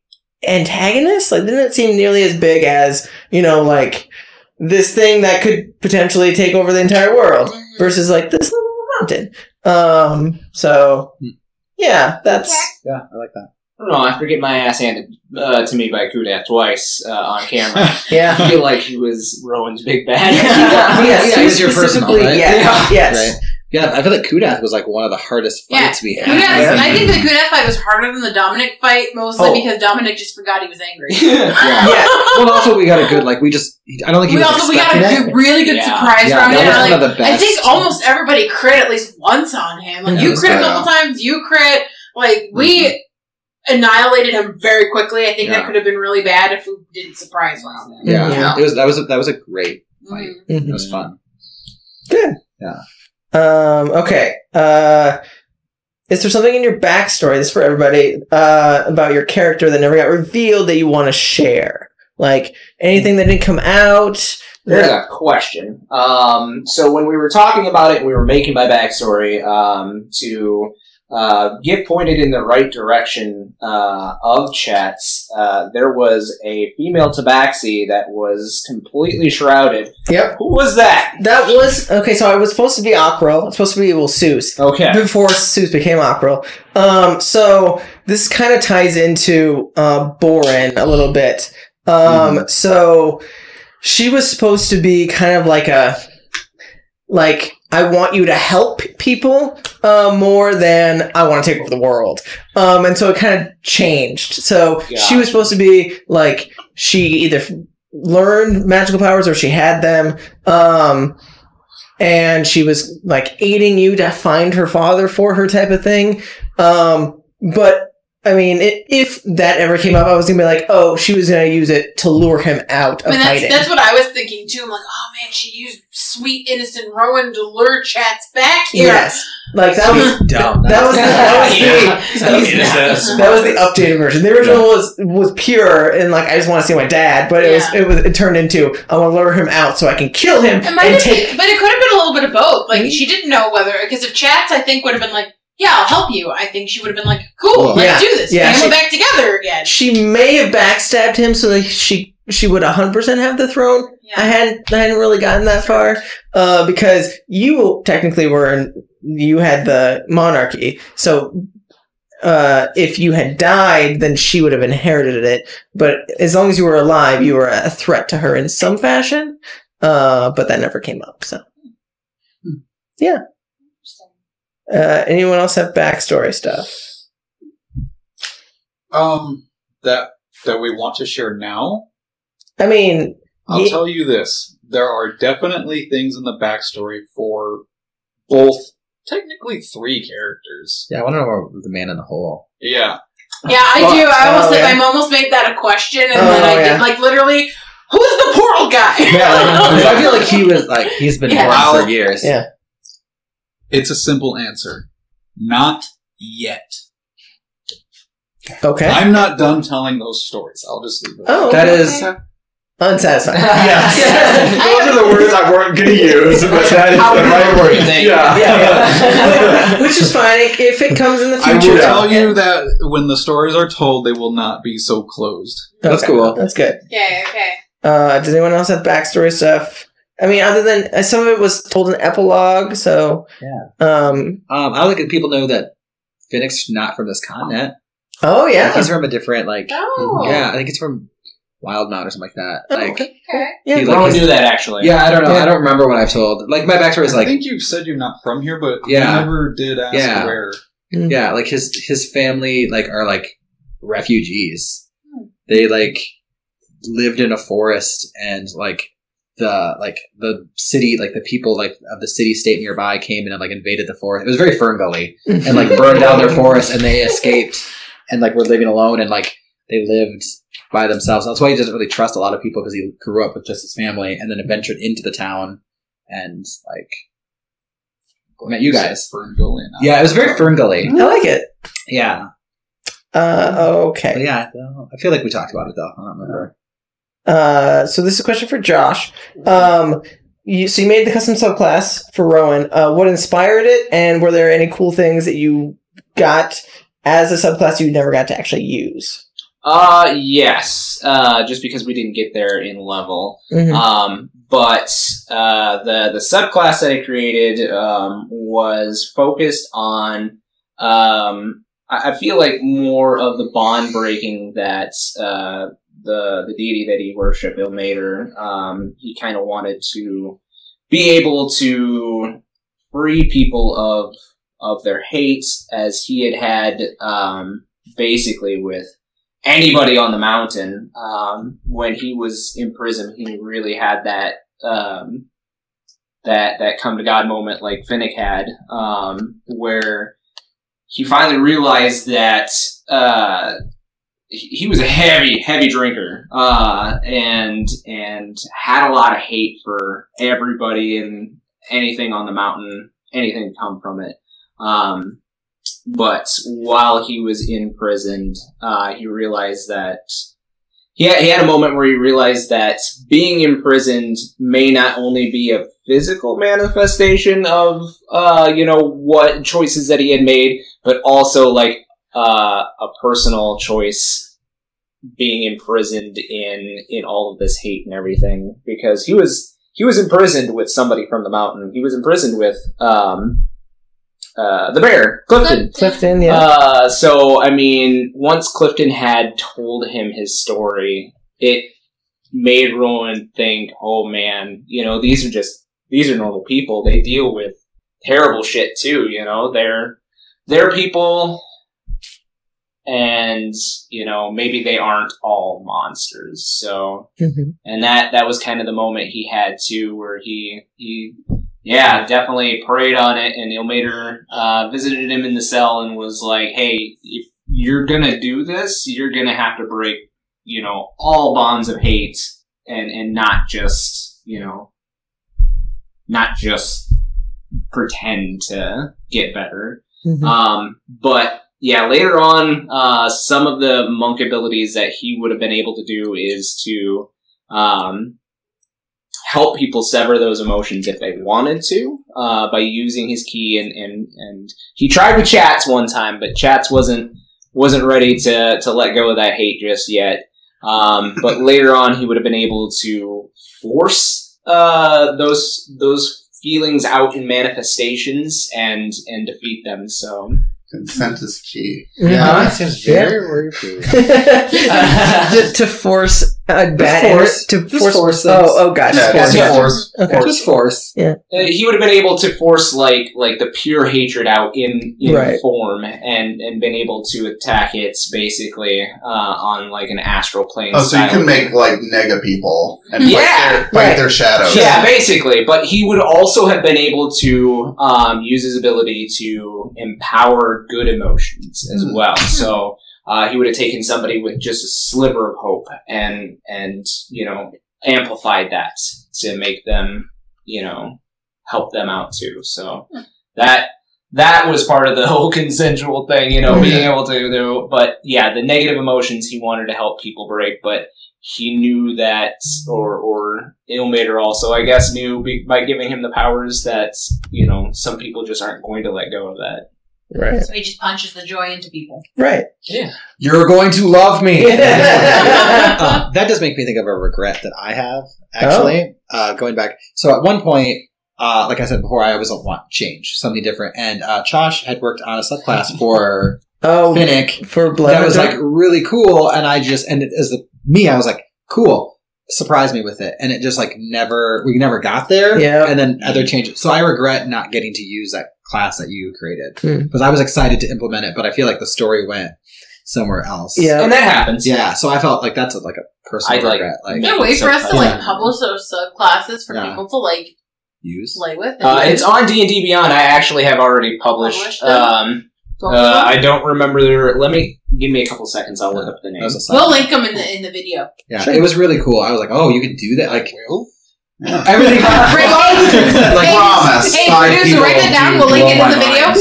antagonist. Like, didn't it seem nearly as big as, like this thing that could potentially take over the entire world versus like this little mountain. So yeah, that's Yeah, I like that. I don't know, after getting my ass handed to me by Kudat twice on camera, yeah. I feel like he was Rowan's big bad. He was your personal, right? Yes. Right. Yeah, I feel like Kudath was like one of the hardest fights we had. I think the Kudat fight was harder than the Dominic fight, mostly because Dominic just forgot he was angry. Yeah. Well, also we got a good, like, I don't think he was expecting a really good surprise round. That was one of the best. I think almost everybody crit at least once on him. Like, you crit a couple times, you crit. Like, we annihilated him very quickly. I think that could have been really bad if we didn't surprise round him. Yeah. That was a great fight. It was fun. Good. Yeah. Okay. Is there something in your backstory, this is for everybody, about your character that never got revealed that you want to share? Like, anything that didn't come out? There's a question. So when we were talking about it, we were making my backstory to get pointed in the right direction of chats. There was a female tabaxi that was completely shrouded. Yep. Who was that? That was... Okay, so I was supposed to be Akril. It's supposed to be Seuss. Okay. Before Seuss became Akril. So this kind of ties into Boren a little bit. So she was supposed to be kind of like I want you to help people more than I want to take over the world. And so it kind of changed. So she was supposed to be like, she either learned magical powers or she had them. And she was like aiding you to find her father for her type of thing. But I mean, if that ever came up, I was going to be like, oh, she was going to use it to lure him out of hiding. That's what I was thinking, too. I'm like, oh, man, she used sweet, innocent Rowan to lure chats back here. Yes. Like, that was dumb. That was the updated version. The original was pure, and like, I just want to see my dad, but it turned into, I want to lure him out so I can kill him but it could have been a little bit of both. Like, she didn't know whether, because if chats, I think, would have been like, yeah, I'll help you. I think she would have been like, cool, let's do this. Yeah, we're back together again. She may have backstabbed him so that she would 100% have the throne. Yeah. I hadn't really gotten that far. Because you technically you had the monarchy. So, if you had died, then she would have inherited it. But as long as you were alive, you were a threat to her in some fashion. But that never came up, so. Yeah. Anyone else have backstory stuff? That we want to share now? I mean... I'll tell you this. There are definitely things in the backstory for both, technically 3 characters. Yeah, I want to know about the man in the hole. Yeah. Yeah, I do. I almost made that a question, and then I did, like, literally... Who's the portal guy? Yeah, I feel like he was, like, he's been around for years. Yeah. It's a simple answer. Not yet. Okay. I'm not done telling those stories. I'll just leave it. Oh, that is unsatisfying. Yes. Those are the words I weren't going to use, but that is the right word. Yeah. Which is fine if it comes in the future. I will tell you that when the stories are told, they will not be so closed. Okay. That's cool. That's good. Okay. Does anyone else have backstory stuff? I mean, other than some of it was told in epilogue, so I like that people know that Phoenix not from this continent. Oh yeah, he's from a different I think it's from Wildmount or something like that. Okay. Yeah, I knew that actually. Yeah, I don't know. Yeah. I don't remember what I've told. Like my backstory is like. I think you said you're not from here, but you never did ask where. Yeah, like his family are like refugees. They lived in a forest and the city, the people of the city state nearby came and invaded the forest. It was very Ferngully and burned down their forest, and they escaped and were living alone, and they lived by themselves. That's why he doesn't really trust a lot of people, because he grew up with just his family and then ventured into the town and met you guys. Ferngully. Yeah, it was very Ferngully. I like it. Yeah. Okay. But yeah, I feel like we talked about it though. I don't remember. So this is a question for Josh. So you made the custom subclass for Rowan. What inspired it, and were there any cool things that you got as a subclass you never got to actually use? Yes. Just because we didn't get there in level. Mhm. But the subclass that I created was focused on I feel like more of the bond breaking that the deity that he worshipped, Ilmater, he kind of wanted to be able to free people of their hate, as he had basically with anybody on the mountain. When he was in prison, he really had that that come to God moment like Finnick had, where he finally realized that he was a heavy drinker, and had a lot of hate for everybody and anything on the mountain, anything to come from it. But while he was imprisoned, he realized that he had a moment where he realized that being imprisoned may not only be a physical manifestation of, what choices that he had made, but also like a personal choice, being imprisoned in all of this hate and everything, because he was imprisoned with somebody from the mountain. He was imprisoned with the bear, Clifton. Clifton, yeah. So, I mean, once Clifton had told him his story, it made Rowan think, oh man, these are normal people. They deal with terrible shit too, they're people, and, maybe they aren't all monsters. So, and that was kind of the moment he had too, where he definitely preyed on it, and Ilmater visited him in the cell and was like, hey, if you're gonna do this, you're gonna have to break, all bonds of hate, and not just pretend to get better. But yeah, later on, some of the monk abilities that he would have been able to do is to help people sever those emotions if they wanted to, by using his key, and he tried with Chats one time, but Chats wasn't ready to let go of that hate just yet. But later on, he would have been able to force those feelings out in manifestations and defeat them. So consent is key. Yeah, that seems very true. To force a bad force. to Just force things. Oh gosh. Yeah, force. Okay. Just force. Yeah. He would have been able to force like the pure hatred out in Right. form, and been able to attack it basically on like an astral plane. Oh, so you style. can make like nega people and Yeah, fight their shadows. Yeah, basically. But he would also have been able to use his ability to empower good emotions as well. So he would have taken somebody with just a sliver of hope and amplified that to make them, help them out too. So that was part of the whole consensual thing, being able to do. But yeah, the negative emotions he wanted to help people break, but he knew that, or Ilmater also, I guess, knew by giving him the powers that, some people just aren't going to let go of that. Right. So he just punches the joy into people. Right. Yeah. You're going to love me. Yeah. That does make me think of a regret that I have, actually. Going back. So at one point, like I said before, I always want change, something different. And Josh had worked on a subclass for Finnick for Blood that was Hunter? like really cool. And I was like, cool. Surprise me with it. And it just like we never got there. Yeah. And then other changes. So I regret not getting to use that class that you created, because I was excited to implement it, but I feel like the story went somewhere else. Yeah. And that happens. Yeah. So I felt like that's a personal regret. Like, Is there a way for us to publish those subclasses for people to use play with? It's on D&D Beyond. I actually have already published. I don't remember give me a couple seconds. I'll look up the name. We'll link them in the video. Yeah, sure. It was really cool. I was like, oh, you can do that. Like, Yeah. everything. Promise. Hey, Five producer, people write that down. do We'll link it blow in the my video.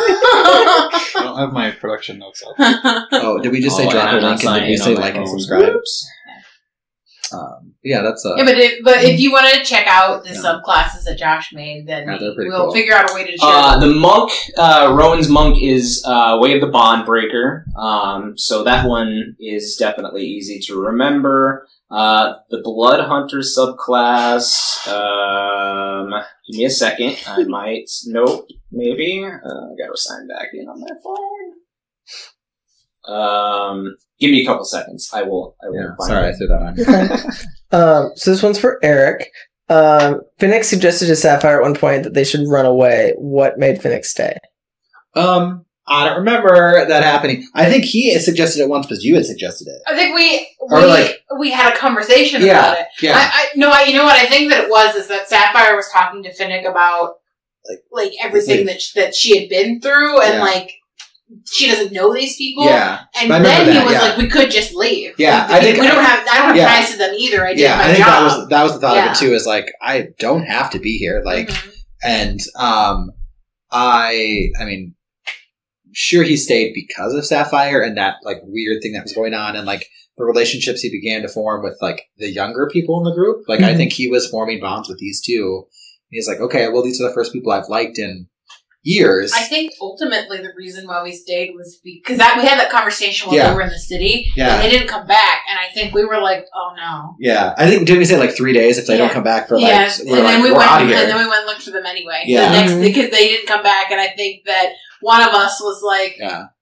I don't have my production notes up. Oh, did we just say drop a link and did we say like and subscribe? Yeah, that's but if you want to check out the subclasses that Josh made, then we'll figure out a way to share. The monk, Rowan's monk is Way of the Bondbreaker. So that one is definitely easy to remember. The Blood Hunter subclass. Give me a second. I might. Nope. Maybe. I gotta sign back in on my phone. Give me a couple seconds. I will. Sorry, I threw that on. So this one's for Eric. Finnick suggested to Sapphire at one point that they should run away. What made Finnick stay? I don't remember that happening. I think he suggested it once because you had suggested it. I think we had a conversation about it. Yeah. You know what I think that it was is that Sapphire was talking to Finnick about like everything that she had been through and like she doesn't know these people. Yeah. And then he was like, we could just leave. Yeah. I don't have ties to them either. I did my job. That was the thought of it too, is like, I don't have to be here. Like, and, I mean, sure he stayed because of Sapphire and that like weird thing that was going on and like the relationships he began to form with like the younger people in the group. Like, I think he was forming bonds with these two. He's like, okay, well, these are the first people I've liked in years. I think ultimately the reason why we stayed was because we had that conversation when we were in the city, and they didn't come back, and I think we were like, oh no. Yeah, I think didn't we say like 3 days if they don't come back for like, and then we went and then we went and looked for them anyway. Yeah, because they didn't come back, and I think that one of us was like,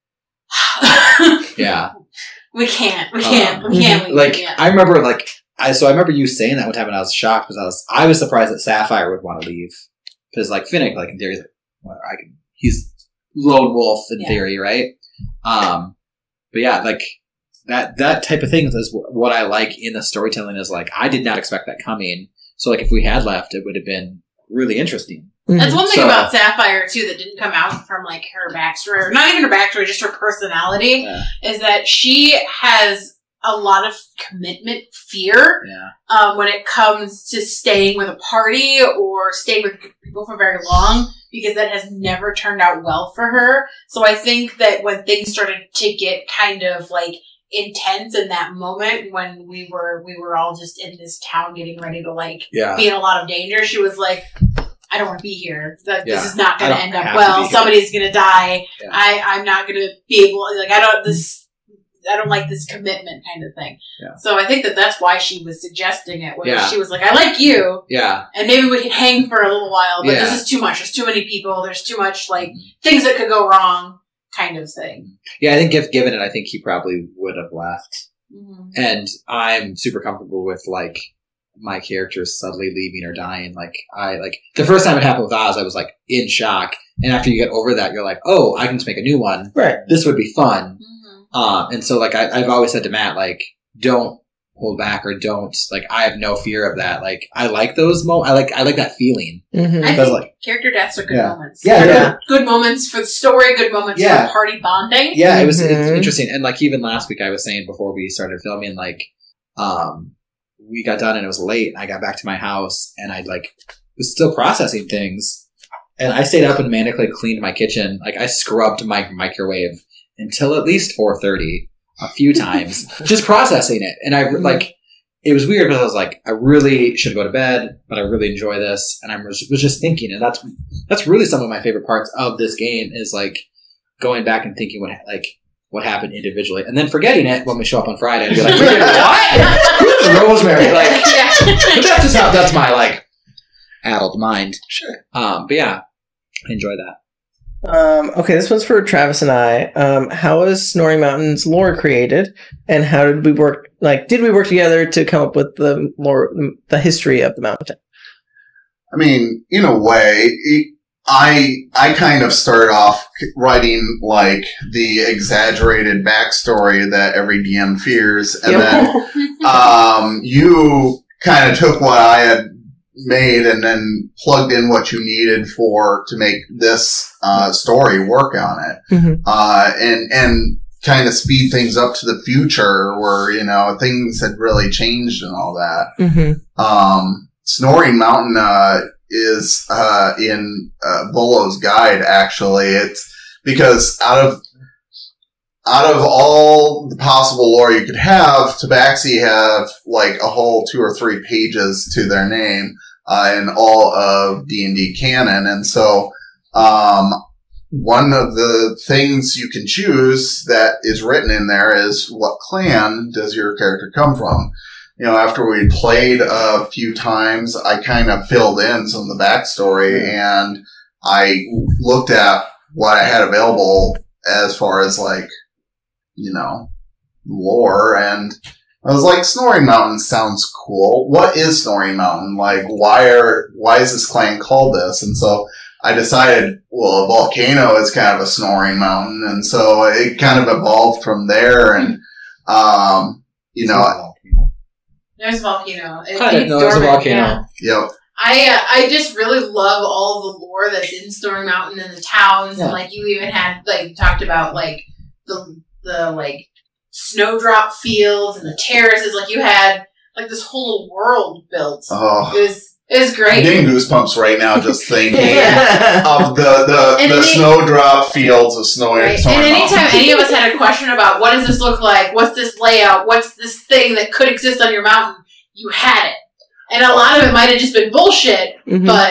we can't leave. Like I remember I remember you saying that one time, and I was shocked because I was surprised that Sapphire would want to leave because like Finnick, like in theory, he's lone wolf in theory, right? But yeah, like that type of thing is what I like in the storytelling. Is like I did not expect that coming. So like if we had left, it would have been really interesting. That's one thing about Sapphire too that didn't come out from like her backstory, or not even her backstory, just her personality, is that she has a lot of commitment fear when it comes to staying with a party or staying with people for very long, because that has never turned out well for her. So I think that when things started to get kind of like intense in that moment when we were all just in this town getting ready to like be in a lot of danger, she was like, I don't want to be here. This is not going to end up well. Somebody's going to die. Yeah. I'm not going to be able, like, I don't like this commitment kind of thing. Yeah. So I think that's why she was suggesting it. She was like, I like you. Yeah. And maybe we can hang for a little while, but this is too much. There's too many people. There's too much, like, things that could go wrong kind of thing. Yeah, I think if given it, I think he probably would have left. Mm-hmm. And I'm super comfortable with, like, my characters suddenly leaving or dying. Like, the first time it happened with Oz, I was, like, in shock. And after you get over that, you're like, oh, I can just make a new one. Right. This would be fun. Mm-hmm. And so, like, I've always said to Matt, like, don't hold back or don't, like, I have no fear of that. Like, I like those moments. I like that feeling. Mm-hmm. I think like, character deaths are good moments. Yeah. Good moments for the story, good moments for party bonding. Yeah, it's interesting. And, like, even last week I was saying before we started filming, like, we got done and it was late and I got back to my house and I, like, was still processing things. And I stayed up and manically cleaned my kitchen. Like, I scrubbed my microwave until at least 4:30 a few times, just processing it. And I, like, it was weird because I was like, I really should go to bed, but I really enjoy this. And I was just thinking, and that's really some of my favorite parts of this game is, like, going back and thinking what happened individually, and then forgetting it when we show up on Friday and be like, what? Who's Rosemary? Like, but that's my, like, addled mind. Sure. But yeah, I enjoy that. Okay, this one's for Travis and I. How was Snoring Mountain's lore created, and how did we work? Like, did we work together to come up with the lore, the history of the mountain? I mean, in a way, I kind of started off writing, like, the exaggerated backstory that every DM fears, and then you kind of took what I had made and then plugged in what you needed to make this story work on it. Mm-hmm. And kind of speed things up to the future where, you know, things had really changed and all that. Mm-hmm. Snoring Mountain is in Volo's guide, actually. It's because out out of all the possible lore you could have, Tabaxi have like a whole 2 or 3 pages to their name in all of D&D canon. And so one of the things you can choose that is written in there is what clan does your character come from? You know, after we played a few times, I kind of filled in some of the backstory, and I looked at what I had available as far as like, you know, lore, and I was like, Snoring Mountain sounds cool. What is Snoring Mountain? Like, why is this clan called this? And so I decided, well, a volcano is kind of a snoring mountain, and so it kind of evolved from there, and, you know. There's a volcano. I didn't know there's a volcano. Yeah. Yep. I just really love all the lore that's in Snoring Mountain and the towns, and like you even had like talked about like the like snowdrop fields and the terraces. Like you had like this whole world built. Oh. It was great. I'm getting goosebumps right now just thinking of the snowdrop fields of Snoring Mountain. And anytime any of us had a question about what does this look like, what's this layout, what's this thing that could exist on your mountain, you had it. And a lot of it might have just been bullshit, but...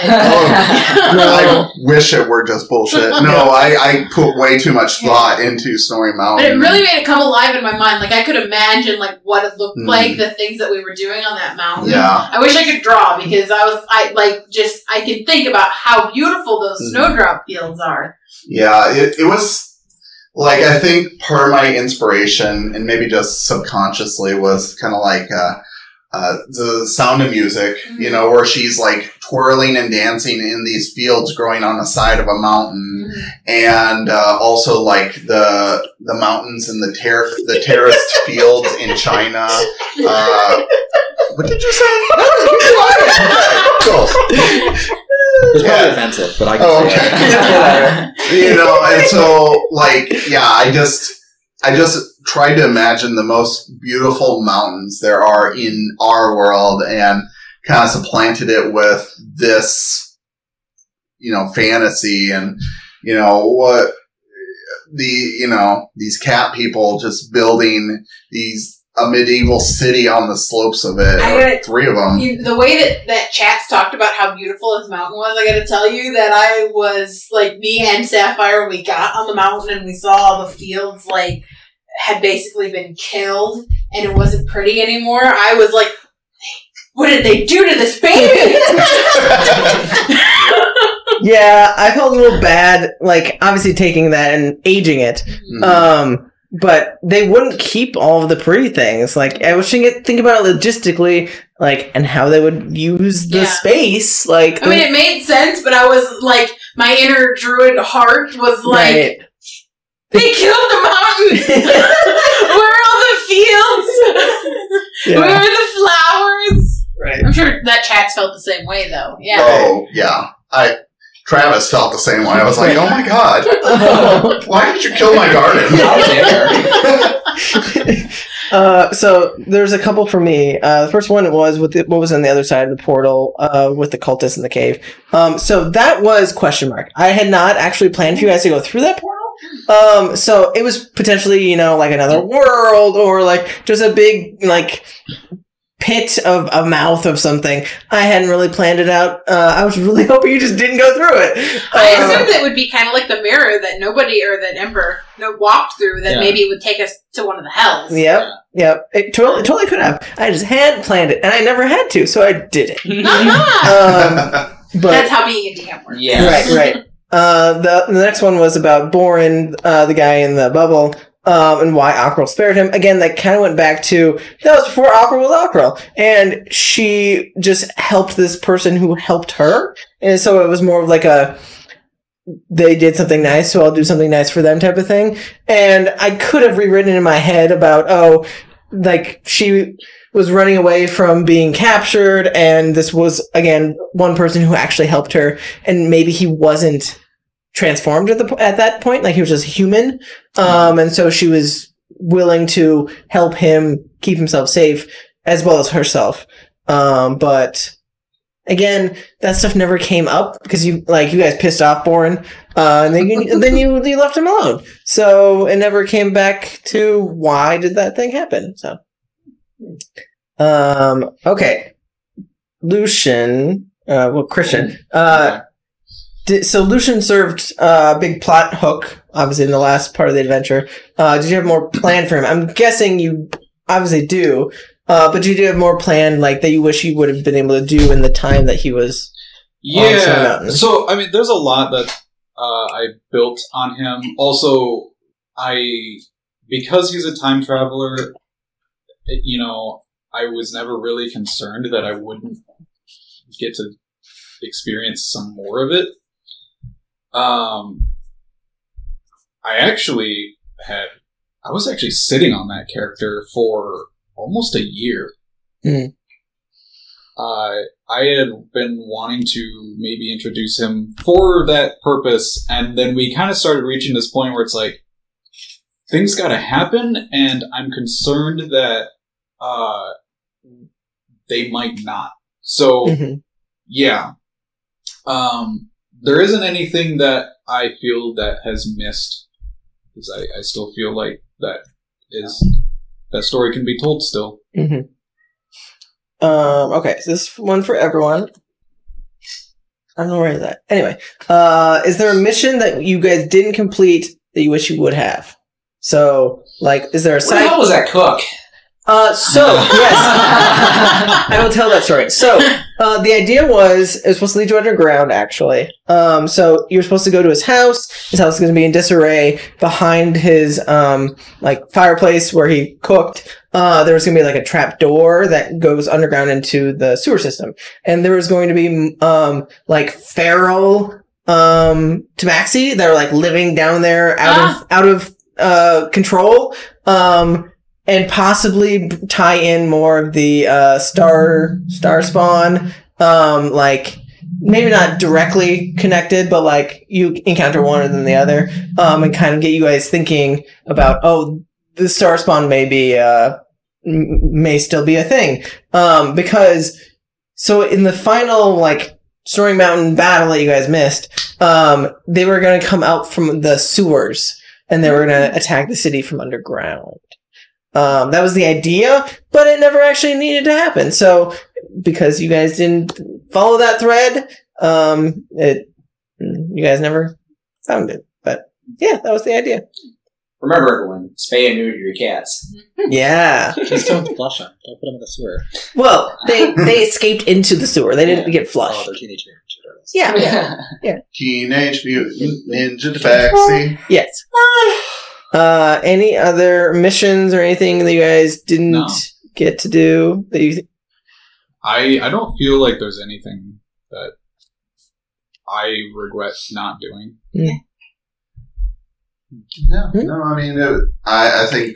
I wish it were just bullshit. No, I put way too much thought into Snoring Mountain. But it really made it come alive in my mind. Like, I could imagine, like, what it looked like, the things that we were doing on that mountain. Yeah. I wish I could draw, because I could think about how beautiful those snowdrop fields are. Yeah, it was... Like, I think part of my inspiration, and maybe just subconsciously, was kind of like... the Sound of Music, you know, where she's like twirling and dancing in these fields growing on the side of a mountain, and also like the mountains and the terraced fields in China. What did you say? Cool. It's probably offensive, but I can say it. You know, and so like, yeah, I just tried to imagine the most beautiful mountains there are in our world and kind of supplanted it with this, you know, fantasy and, you know, what these cat people just building a medieval city on the slopes of it. 3 of them. The way that Chats talked about how beautiful his mountain was, I gotta tell you that I was, like, me and Sapphire, when we got on the mountain and we saw all the fields, like, had basically been killed and it wasn't pretty anymore, I was like, what did they do to this baby? Yeah, I felt a little bad, like, obviously taking that and aging it. But they wouldn't keep all of the pretty things. Like, I was think about it logistically, like, and how they would use the space. Like, I mean, it made sense, but I was like, my inner druid heart was like, right. They killed the mountain! Where are all the fields? Yeah. Where are the flowers? Right. I'm sure that Chats felt the same way, though. Yeah. Oh, yeah. Travis felt the same way. I was like, oh my god. Why did you kill my garden? So there's a couple for me. The first one was what was on the other side of the portal with the cultists in the cave. So that was question mark. I had not actually planned for you guys to go through that portal. So it was potentially, you know, like another world or like just a big like pit of a mouth of something. I hadn't really planned it out. I was really hoping you just didn't go through it. I assumed it would be kind of like the mirror that nobody or that Ember walked through. That maybe it would take us to one of the hells. Yep. It totally could have. I just hadn't planned it, and I never had to, so I did it. But that's how being a DM works. Yeah. Right. The next one was about Borin, the guy in the bubble, and why Akril spared him. Again, that kind of went back to, that was before Akril was Akril. And she just helped this person who helped her. And so it was more of like they did something nice, so I'll do something nice for them type of thing. And I could have rewritten in my head about, like she was running away from being captured, and this was, again, one person who actually helped her, and maybe he wasn't transformed at that point, like he was just human, and so she was willing to help him keep himself safe as well as herself. But again, that stuff never came up because you guys pissed off Boren, and then you left him alone. So it never came back to why did that thing happen. So, okay, Lucian, Christian, so Lucian served a big plot hook, obviously in the last part of the adventure. Did you have more planned for him? I'm guessing you obviously do. But you do have more planned, like, that you wish you would have been able to do in the time that he was on Stone Mountain. So, I mean, there's a lot that I built on him. Also, because he's a time traveler, you know, I was never really concerned that I wouldn't get to experience some more of it. I was actually sitting on that character for almost a year. Mm. I had been wanting to maybe introduce him for that purpose, and then we kind of started reaching this point where it's like, things gotta happen, and I'm concerned that they might not. So, yeah. There isn't anything that I feel that has missed, because I still feel like that story can be told still. Okay, so this one for everyone. I don't know where is that. Anyway, is there a mission that you guys didn't complete that you wish you would have? So, like, is there a side? What the hell was that cook? Yes, I will tell that story. So, the idea was it was supposed to lead you underground, actually. So you were supposed to go to his house. His house is going to be in disarray. Behind his fireplace where he cooked, there was going to be like a trap door that goes underground into the sewer system, and there was going to be feral tabaxi that are like living down there out of control. And possibly tie in more of the star spawn, maybe not directly connected, but like you encounter one and then the other, and kind of get you guys thinking about, the star spawn may still be a thing, because so in the final Snoring Mountain battle that you guys missed, they were going to come out from the sewers and they were going to attack the city from underground. That was the idea, but it never actually needed to happen. So, because you guys didn't follow that thread, you guys never found it. But yeah, that was the idea. Remember, everyone, spay and neuter your cats. Yeah. Just don't flush them. Don't put them in the sewer. Well, they escaped into the sewer. They didn't get flushed. Oh, they're Teenage Mutant Ninja Turtles. Yeah. Teenage Mutant Ninja Tabaxi. Yes. Any other missions or anything that you guys didn't get to do that you? I don't feel like there's anything that I regret not doing. Yeah. No, I mean, I think,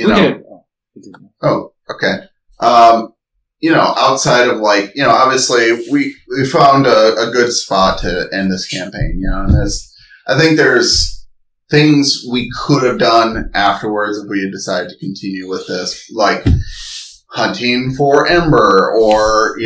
Oh, okay. Outside of obviously we found a good spot to end this campaign, and I think there's things we could have done afterwards if we had decided to continue with this, like hunting for Ember or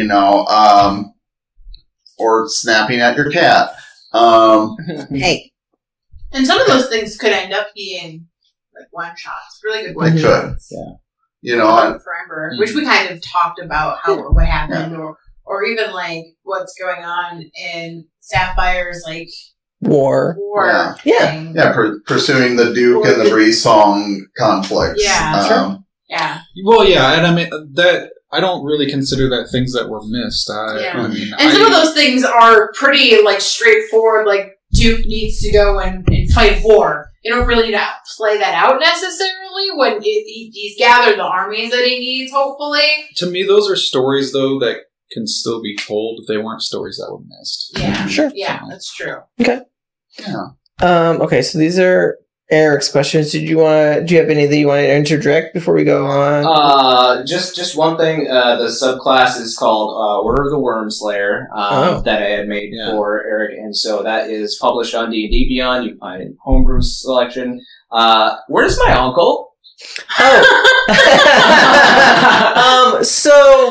snapping at your cat. Hey. And some of those things could end up being one shots, really good one shots. Yeah. For Ember, which we kind of talked about what happened, or even what's going on in Sapphire's war. Thing. Yeah, pursuing the Duke and the Bree song conflicts. Yeah, sure. Yeah. Well, yeah, and I mean that I don't really consider that things that were missed. Some of those things are pretty straightforward. Duke needs to go and fight war. You don't really need to play that out necessarily when he's gathered the armies that he needs. Hopefully, to me, those are stories though that can still be told. They weren't stories that were missed. Yeah, sure. Yeah, that's true. Okay. Yeah. Okay, so these are Eric's questions. Do you have any that you want to interject before we go on? Just one thing. The subclass is called Order of the Wormslayer that I had made for Eric, and so that is published on D&D Beyond. You can find it in Homebrew selection. Where's my uncle? So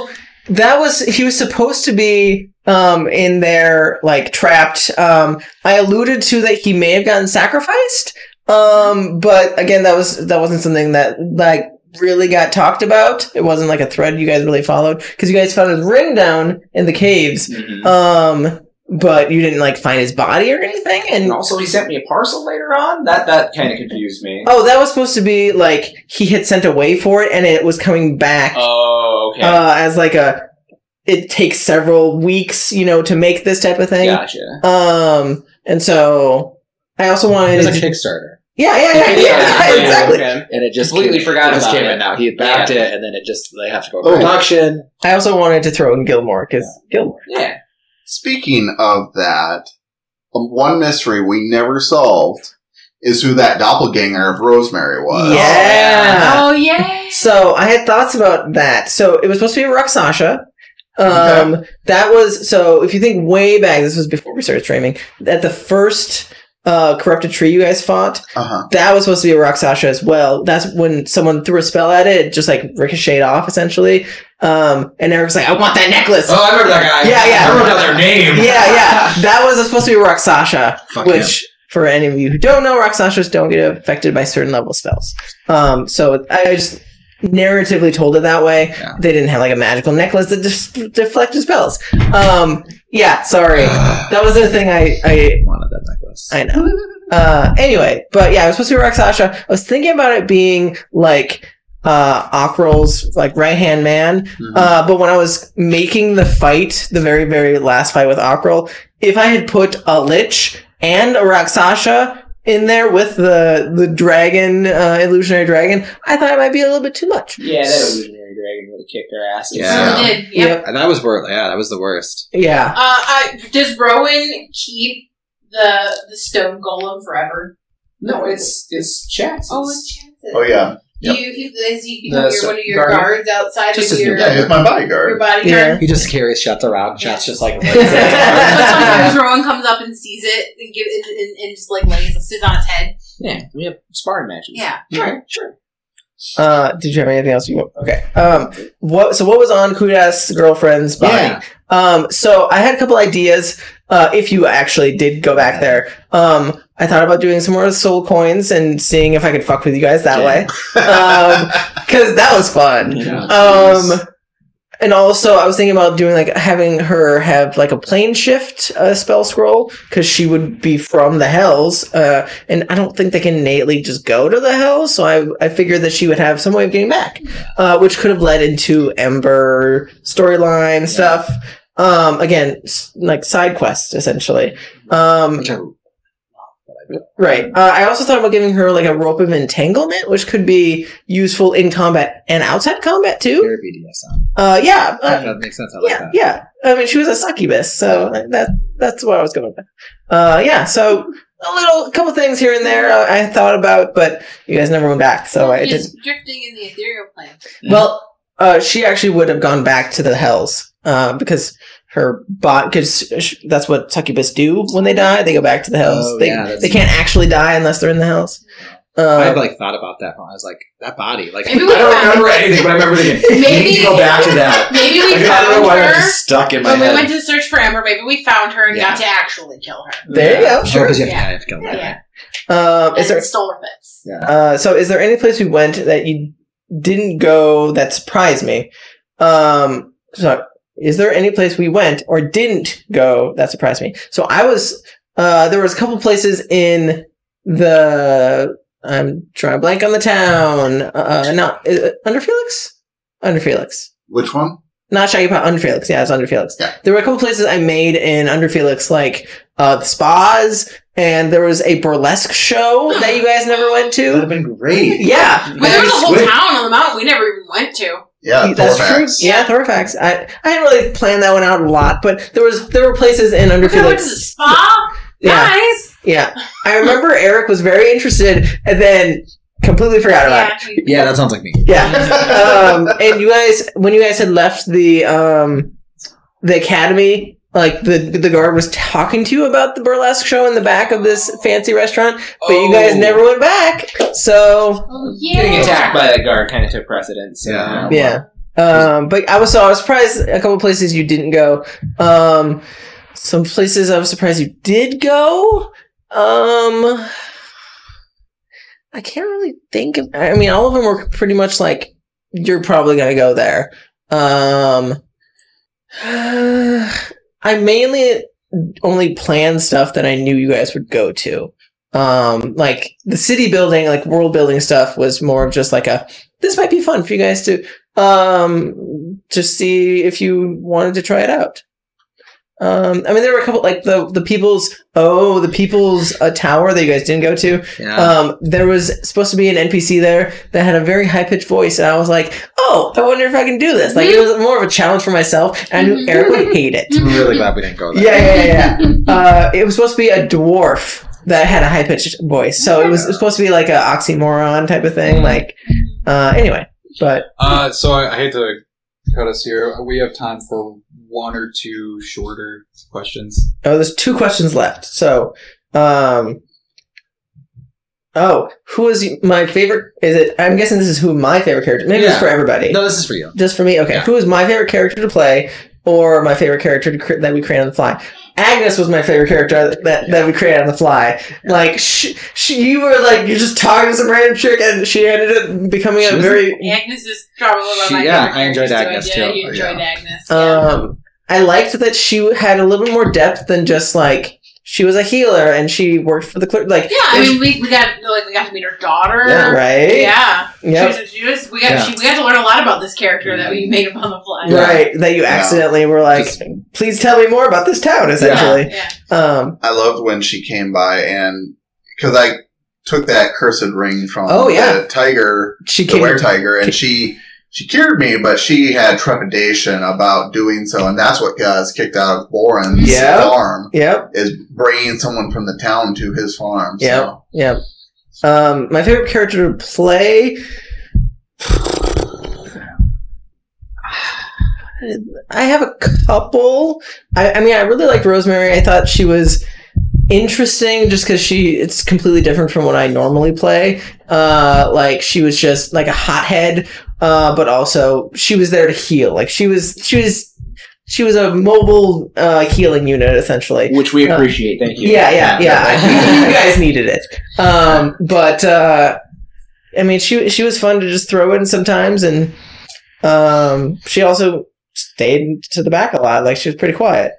he was supposed to be in there, like, trapped. I alluded to that he may have gotten sacrificed. But again, that wasn't something that, like, really got talked about. It wasn't like a thread you guys really followed, because you guys found his ring down in the caves. Mm-hmm. But you didn't, like, find his body or anything. And also he sent me a parcel later on. That kind of confused me. Oh, that was supposed to be, like, he had sent away for it and it was coming back. Oh, okay. As like it takes several weeks, to make this type of thing. Gotcha. And so I also wanted it was a Kickstarter. Yeah, exactly. Okay. And it just completely forgot about came it. Out now. He had backed it, and then they have to go to production. I also wanted to throw in Gilmore, because Gilmore. Yeah. Speaking of that, one mystery we never solved is who that doppelganger of Rosemary was. Yeah. Oh, yeah. So I had thoughts about that. So it was supposed to be Roxasha. That was, so if you think way back, this was before we started streaming, at the first corrupted tree you guys fought, that was supposed to be a Roxasha as well. That's when someone threw a spell at it, just like ricocheted off essentially. And Eric's like, I want that necklace. Oh, I remember that guy. Yeah. I wrote down their name. Yeah. That was supposed to be Roxasha, which for any of you who don't know, Roxashas don't get affected by certain level spells. So I just narratively told it that way. Yeah. They didn't have like a magical necklace that deflected spells. Yeah, sorry. That was the thing I wanted that necklace. I know. Anyway, but yeah, it was supposed to be Roxasha. I was thinking about it being like Ockrell's like right-hand man. Mm-hmm. But when I was making the fight, the very, very last fight with Ockrell, if I had put a Lich and a Roxasha in there with the dragon, illusionary dragon, I thought it might be a little bit too much. Yeah, that illusionary dragon really kicked their asses. Yeah. It did. Yep. And that was that was the worst. Yeah. Does Rowan keep the stone golem forever? No, it's Chats's. Oh, it's Chats's. Oh, yeah. Yep. Does he become one of your guards outside just of your... Yeah, he's my bodyguard. Your bodyguard? Yeah. He just carries Chat's around. Chat's just like... But sometimes Rowan comes up and sees it and just like sits on its head. Yeah, we have sparring matches. Yeah. Sure. Did you have anything else? Okay. What was on Kudas' girlfriend's body? Yeah. So I had a couple ideas. If you actually did go back there, I thought about doing some more soul coins and seeing if I could fuck with you guys that way. Because that was fun. Yeah, and also I was thinking about doing having her have like a plane shift spell scroll, because she would be from the Hells, and I don't think they can innately just go to the Hells, so I figured that she would have some way of getting back, which could have led into Ember storyline stuff. Again, like side quests essentially. Right. I also thought about giving her like a rope of entanglement, which could be useful in combat and outside combat too. Very BDSM. Yeah. That makes sense. I like that. Yeah. I mean, she was a succubus, so that's what I was going with. Yeah. So a couple things here and there I thought about, but you guys never went back, so I didn't. Drifting in the ethereal plane. Well, she actually would have gone back to the Hells, because her bot, because that's what succubus do when they die. They go back to the Hells. Oh, they can't actually die unless they're in the Hells. I've thought about that. I was like, that body. Like, I Maybe we don't remember anything, but I remember thinking, Maybe- we need to go back to that. Maybe we I don't found know why her. I'm just stuck in my When we head. went to search for Ember, maybe we found her and Yeah. got to actually kill her. There you go. Sure. Because you Yeah. have to kill that. Yeah. Is there And stole her fits. Yeah. so is there any place we went that you didn't go that surprised me? So is there any place we went or didn't go that surprised me? So I was there was a couple places in the I'm trying to blank on the town. Not Under Felix? Under Felix. Which one? Not Shaggy Pot, Under Felix. Yeah, it's Under Felix. Yeah. There were a couple places I made in Under Felix, like the spas, and there was a burlesque show that you guys never went That would to. have been great. Yeah. But there was a whole town on the mountain we never even went to. Yeah, That's true. Thorfax. Yeah, Thorfax. I didn't really plan that one out a lot, but there were places in Under Okay, went to the Felix. spa. Yeah. Nice. Yeah. I remember Eric was very interested and then completely forgot about it. Yeah, that sounds like me. Yeah. And you guys, when you guys had left the academy, like the guard was talking to you about the burlesque show in the back of this fancy restaurant, but you guys never went back. So Oh, yeah. Getting attacked by that guard kind of took precedence. Yeah. yeah. But I was surprised a couple places you didn't go. Some places I was surprised you did go. I can't really think of. I mean, all of them were pretty much like you're probably gonna go there. I mainly only planned stuff that I knew you guys would go to. Like the city building, like world building stuff was more of just like this might be fun for you guys to see if you wanted to try it out. I mean, there were a couple, like the People's tower that you guys didn't go to. Yeah. There was supposed to be an NPC there that had a very high pitched voice, and I was like, oh, I wonder if I can do this. Like, it was more of a challenge for myself, and I knew Eric would hate it. I'm really glad we didn't go there. Yeah. It was supposed to be a dwarf that had a high pitched voice, so it was supposed to be like an oxymoron type of thing. Like, anyway, but so I hate to cut us here. We have time for one or two shorter questions. Oh, there's 2 questions left. So, who is my favorite? Is it? I'm guessing this is who my favorite character. Maybe it's for everybody. No, this is for you. Just for me. Okay. Yeah. Who is my favorite character to play, or my favorite character that we create on the fly? Agnes was my favorite character that we created on the fly. Like, you were like, you're just talking to some random chick, and she ended up becoming Agnes is probably one of my favorite I enjoyed Agnes too. You enjoyed Agnes. Yeah. I liked that she had a little bit more depth than just like she was a healer and she worked for the clerk. Like, yeah, I mean, we got to meet her daughter. Yeah, right. Yeah, yep. We got to learn a lot about this character that we made up on the fly. Right, that you accidentally were like, please tell me more about this town. Essentially, yeah. I loved when she came by, and because I took that cursed ring from the tiger, the were-tiger, and she cured me, but she had trepidation about doing so, and that's what got us kicked out of Boren's farm. Yep, is bringing someone from the town to his farm. Yep, yep. My favorite character to play. I have a couple. I mean, I really liked Rosemary. I thought she was interesting just because it's completely different from what I normally play. Like, she was just like a hothead, but also she was there to heal. Like, she was a mobile healing unit, essentially, which we appreciate. Thank you. Yeah. You guys needed it. But I mean, she was fun to just throw in sometimes, and she also stayed to the back a lot. Like, she was pretty quiet.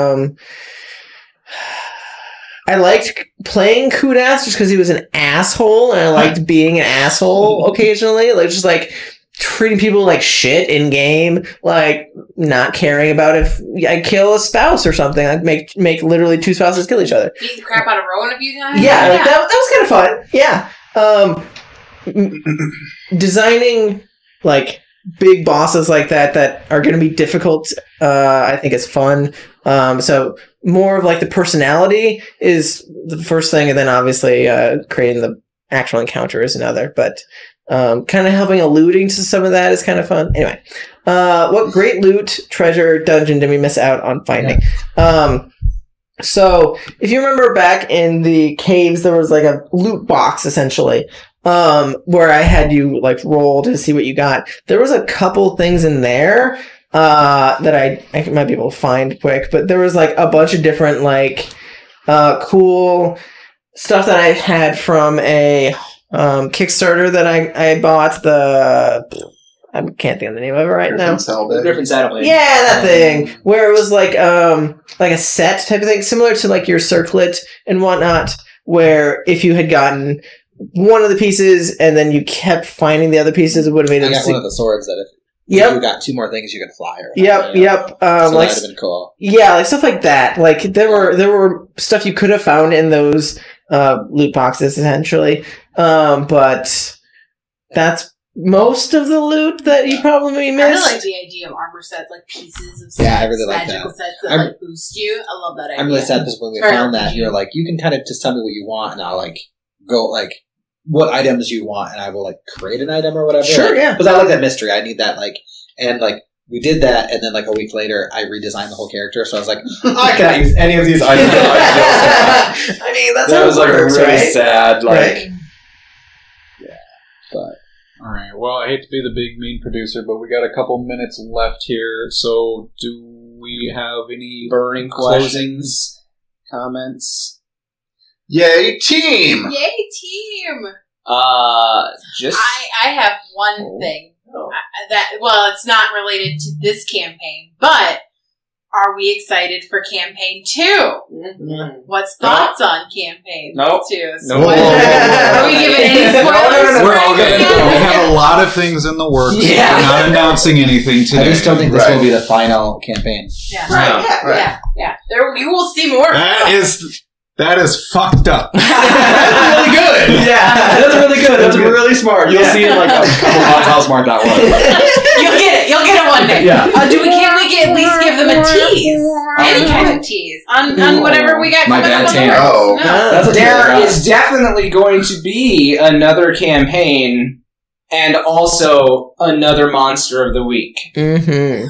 I liked playing Kudas just because he was an asshole, and I liked being an asshole occasionally. Like, just like treating people like shit in game, like not caring about if I kill a spouse or something. I'd make literally 2 spouses kill each other. Beat the crap out of Rowan a few times. Yeah, like that was kind of fun. Yeah. Designing like big bosses like that are going to be difficult, I think is fun. So more of like the personality is the first thing, and then obviously creating the actual encounter is another. But kind of helping alluding to some of that is kind of fun. Anyway, what great loot, treasure, dungeon did we miss out on finding? So if you remember back in the caves, there was like a loot box essentially, where I had you like roll to see what you got. There was a couple things in there that I might be able to find quick, but there was like a bunch of different like cool stuff that I had from a Kickstarter that I bought. I can't think of the name of it right now. Griffin Saddleblade. Yeah, that thing where it was like a set type of thing, similar to like your circlet and whatnot. Where if you had gotten one of the pieces and then you kept finding the other pieces, it would have made it. I got one of the swords that if you got 2 more things, you could fly. Or yep. So like, that would have been cool. Yeah, like stuff like that. Like there were stuff you could have found in those loot boxes essentially, but that's most of the loot that you probably missed. I really like the idea of armor sets, like pieces of sets, I really like magical that. sets that like boost you. I love that idea. I'm really sad because when we found that, you're like, you can kind of just tell me what you want, and I'll like go like what items you want, and I will like create an item or whatever. Sure, like, yeah. Because I like that mystery. I need that like, and like we did that, and then like a week later, I redesigned the whole character. So I was like, I cannot use any of these items. I mean, that was like really sad. Like, right? Yeah, but All right. Well, I hate to be the big mean producer, but we got a couple minutes left here. So, do we have any burning closing questions, comments? Yay, team! Yay, team! Just I have one thing it's not related to this campaign, but are we excited for campaign 2? Mm-hmm. What's thoughts on campaign 2? No. Are we giving any spoilers? We're all good. We have a lot of things in the works. Yeah. We're not announcing anything today. I just don't think this will be the final campaign. Yeah. Right. Yeah. There, you will see more. That is fucked up. Really good. Yeah, that's really good. That's really smart. You'll see in like a couple months how smart that was. You'll get it. You'll get it one day. Yeah. Can we at least give them a tease? Any kind of tease on whatever we got My coming bad, up on the Tam. works? Oh. No. That's a there is definitely going to be another campaign and also another Monster of the Week. Mm-hmm.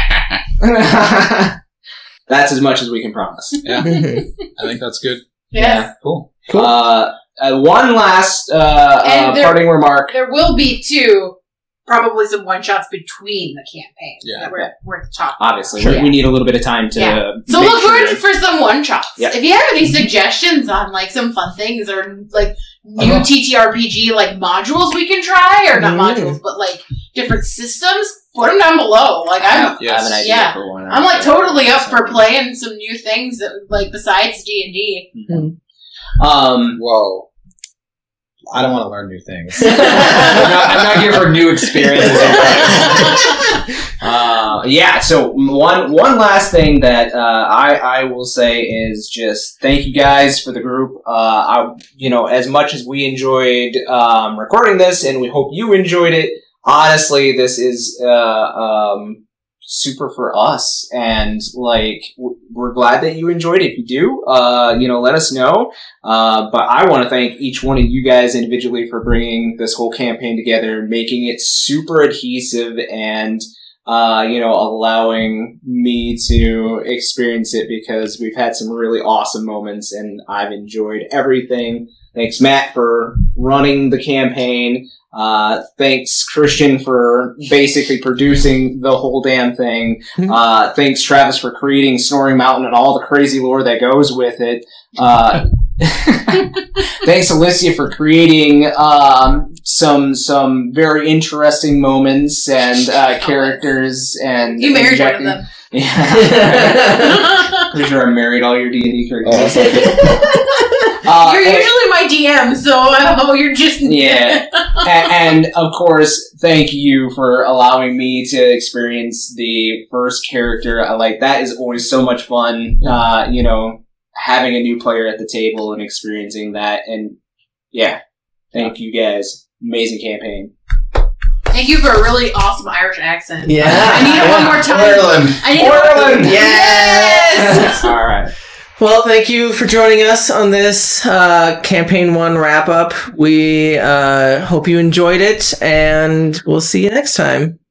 That's as much as we can promise. Yeah. I think that's good. Yes. Cool. One last parting remark. There will be probably some one-shots between the campaigns that we're talking Obviously, about. we need a little bit of time to So make look sure forward for some one-shots. Yeah. If you have any suggestions on like some fun things or like new TTRPG like modules we can try, or not modules, but like different systems, put them down below. Like I have an idea for one. I'm like totally up for playing some new things that like besides D&D. Whoa. I don't want to learn new things. I'm not here for new experiences. So one last thing that I will say is just thank you guys for the group. As much as we enjoyed recording this, and we hope you enjoyed it. Honestly, this is super for us, and like we're glad that you enjoyed it. If you do, let us know. But I want to thank each one of you guys individually for bringing this whole campaign together, making it super adhesive, and allowing me to experience it, because we've had some really awesome moments and I've enjoyed everything. Thanks, Matt, for running the campaign. Thanks, Christian, for basically producing the whole damn thing. Thanks, Travis, for creating Snoring Mountain and all the crazy lore that goes with it. Thanks, Alicia, for creating some very interesting moments and characters. And you married one of them. Yeah. Pretty sure I married all your D&D characters. You're usually my DM, so you're just... Yeah. and, of course, thank you for allowing me to experience the first character. That is always so much fun, having a new player at the table and experiencing that. And, yeah, thank you guys. Amazing campaign. Thank you for a really awesome Irish accent. Yeah. I need it one more time. Ireland. Ireland. Yes! All right. Well, thank you for joining us on this Campaign 1 wrap-up. We hope you enjoyed it, and we'll see you next time.